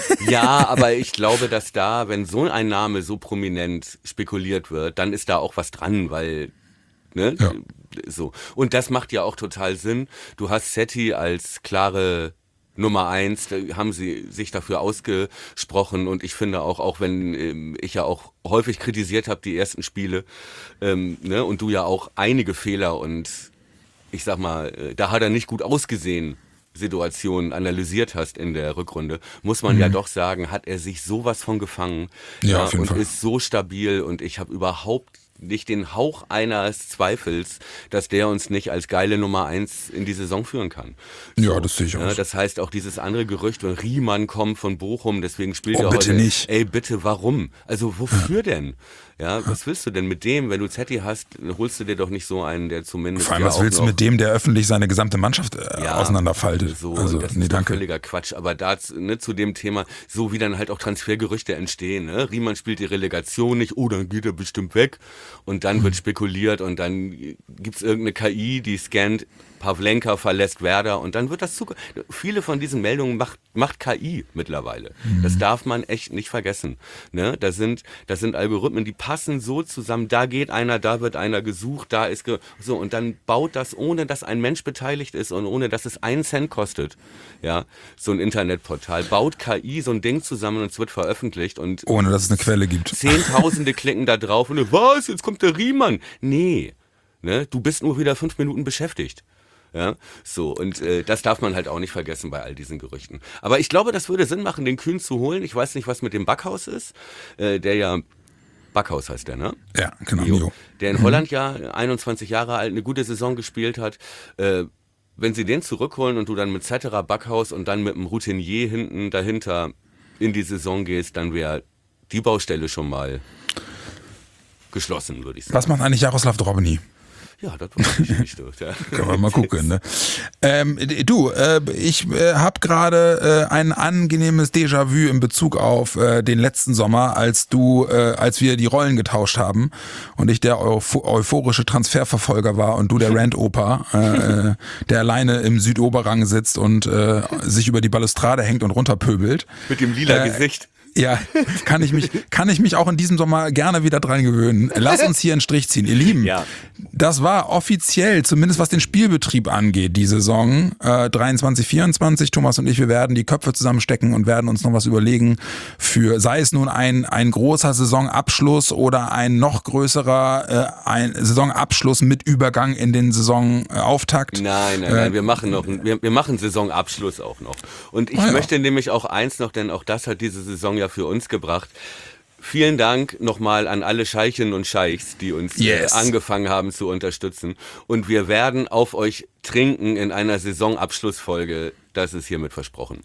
ja, aber ich glaube, dass da, wenn so ein Name so prominent spekuliert wird, dann ist da auch was dran, weil, ne, Ja. so. Und das macht ja auch total Sinn. Du hast Setti als klare Nummer eins, da haben sie sich dafür ausgesprochen und ich finde auch, auch wenn ähm, ich ja auch häufig kritisiert habe, die ersten Spiele, ähm, ne, und du ja auch einige Fehler und ich sag mal, äh, da hat er nicht gut ausgesehen, Situationen analysiert hast in der Rückrunde, muss man Mhm. ja doch sagen, hat er sich sowas von gefangen Ja, auf jeden und Fall. ist so stabil und ich habe überhaupt nicht den Hauch eines Zweifels, dass der uns nicht als geile Nummer eins in die Saison führen kann. Ja, das sehe ich auch. Ja, das heißt auch dieses andere Gerücht, wenn Riemann kommt von Bochum, deswegen spielt Oh, er bitte heute. nicht. Ey, bitte, warum? Also wofür denn? Ja, was willst du denn mit dem? Wenn du Zetti hast, holst du dir doch nicht so einen, der zumindest Vor allem, ja was auch willst du noch- mit dem, der öffentlich seine gesamte Mannschaft äh, Ja, auseinanderfaltet? So, also, das nee, ist doch danke. völliger Quatsch. Aber da ne, zu dem Thema, so wie dann halt auch Transfergerüchte entstehen. Ne? Riemann spielt die Relegation nicht, oh, dann geht er bestimmt weg. Und dann Mhm. wird spekuliert und dann gibt's irgendeine K I, die scannt, Pavlenka verlässt Werder und dann wird das zu. Viele von diesen Meldungen macht, macht K I mittlerweile. Mhm. Das darf man echt nicht vergessen. Ne? Das sind, das sind Algorithmen, die passen so zusammen. Da geht einer, da wird einer gesucht, da ist ge so und dann baut das, ohne dass ein Mensch beteiligt ist und ohne dass es einen Cent kostet. Ja, so ein Internetportal baut K I so ein Ding zusammen und es wird veröffentlicht und Ohne, dass es eine Quelle gibt. Zehntausende klicken da drauf und was? Jetzt kommt der Riemann. Nee, ne? Du bist nur wieder fünf Minuten beschäftigt. Ja, so, und äh, das darf man halt auch nicht vergessen bei all diesen Gerüchten. Aber ich glaube, das würde Sinn machen, den Kühn zu holen. Ich weiß nicht, was mit dem Backhaus ist, äh, der ja, Backhaus heißt der, ne? Ja, genau. Mio. Mio. Der in Holland ja einundzwanzig Jahre alt, eine gute Saison gespielt hat. Äh, wenn sie den zurückholen und du dann mit Zetterer, Backhaus und dann mit einem Routinier hinten dahinter in die Saison gehst, dann wäre die Baustelle schon mal geschlossen, würde ich sagen. Was macht eigentlich Jaroslav Drobny? Ja, das war die Geschichte. Ja. Können wir mal gucken, ne? Ähm, du, äh, ich äh, habe gerade äh, ein angenehmes Déjà-vu in Bezug auf äh, den letzten Sommer, als du, äh, als wir die Rollen getauscht haben und ich der euph- euphorische Transferverfolger war und du der Rant-Opa, äh, äh, der alleine im Südoberrang sitzt und äh, sich über die Balustrade hängt und runterpöbelt. Mit dem lila Äh, Gesicht. Ja, kann ich mich, kann ich mich auch in diesem Sommer gerne wieder dran gewöhnen. Lass uns hier einen Strich ziehen. Ihr Lieben, Ja. das war offiziell, zumindest was den Spielbetrieb angeht, die Saison äh, dreiundzwanzig, vierundzwanzig. Thomas und ich, wir werden die Köpfe zusammenstecken und werden uns noch was überlegen für, sei es nun ein, ein großer Saisonabschluss oder ein noch größerer äh, ein Saisonabschluss mit Übergang in den Saisonauftakt. Nein, nein, nein, wir machen noch, einen- wir, wir machen Saisonabschluss auch noch. Und ich Ah ja. möchte nämlich auch eins noch, denn auch das hat diese Saison ja für uns gebracht. Vielen Dank nochmal an alle Scheichinnen und Scheichs, die uns Yes. äh, angefangen haben zu unterstützen. Und wir werden auf euch trinken in einer Saisonabschlussfolge. Das ist hiermit versprochen.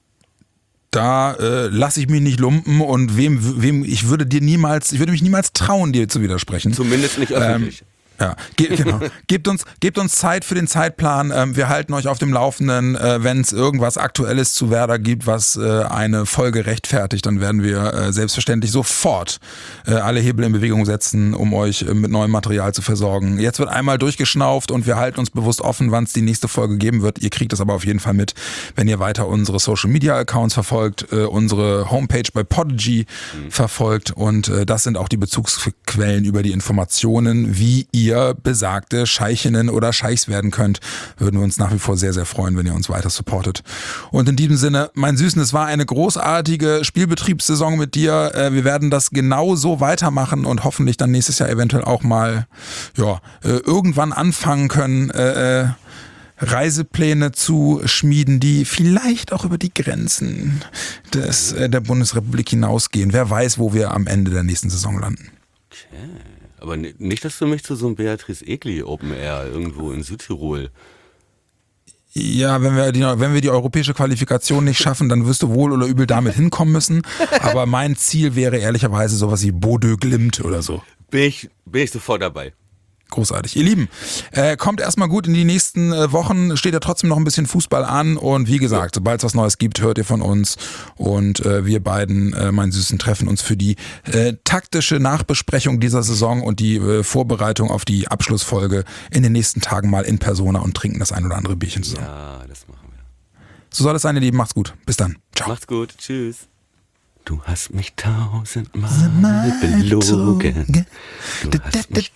Da äh, lasse ich mich nicht lumpen und wem, wem ich würde dir niemals, ich würde mich niemals trauen, dir zu widersprechen. Zumindest nicht öffentlich. Ähm, ja, ge genau. gebt uns, gebt uns Zeit für den Zeitplan. Ähm, wir halten euch auf dem Laufenden. Äh, wenn es irgendwas Aktuelles zu Werder gibt, was äh, eine Folge rechtfertigt, dann werden wir äh, selbstverständlich sofort äh, alle Hebel in Bewegung setzen, um euch äh, mit neuem Material zu versorgen. Jetzt wird einmal durchgeschnauft und wir halten uns bewusst offen, wann es die nächste Folge geben wird. Ihr kriegt das aber auf jeden Fall mit, wenn ihr weiter unsere Social Media Accounts verfolgt, äh, unsere Homepage bei Podigy mhm. verfolgt und äh, das sind auch die Bezugsquellen über die Informationen, wie ihr ihr besagte Scheichinnen oder Scheichs werden könnt, würden wir uns nach wie vor sehr, sehr freuen, wenn ihr uns weiter supportet. Und in diesem Sinne, mein Süßen, es war eine großartige Spielbetriebssaison mit dir. Wir werden das genau so weitermachen und hoffentlich dann nächstes Jahr eventuell auch mal ja, irgendwann anfangen können, äh, Reisepläne zu schmieden, die vielleicht auch über die Grenzen des, äh, der Bundesrepublik hinausgehen. Wer weiß, wo wir am Ende der nächsten Saison landen. Okay. Aber nicht, dass du mich zu so einem Beatrice Egli Open Air irgendwo in Südtirol. Ja, wenn wir, die, wenn wir die europäische Qualifikation nicht schaffen, dann wirst du wohl oder übel damit hinkommen müssen. Aber mein Ziel wäre ehrlicherweise sowas wie Bodø Glimt oder so. Bin ich, bin ich sofort dabei. Großartig. Ihr Lieben, äh, kommt erstmal gut in die nächsten äh, Wochen, steht ja trotzdem noch ein bisschen Fußball an und wie gesagt, sobald es was Neues gibt, hört ihr von uns und äh, wir beiden, äh, mein Süßen, treffen uns für die äh, taktische Nachbesprechung dieser Saison und die äh, Vorbereitung auf die Abschlussfolge in den nächsten Tagen mal in Persona und trinken das ein oder andere Bierchen zusammen. Ja, das machen wir. So soll es sein, ihr Lieben. Macht's gut. Bis dann. Ciao. Macht's gut. Tschüss. Du hast mich tausendmal belogen. Du hast mich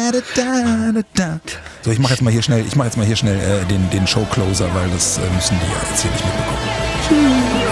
So, ich mache jetzt mal hier schnell, ich mache jetzt mal hier schnell äh, den, den Show-Closer, weil das äh, müssen die ja jetzt hier nicht mitbekommen. Tschüss.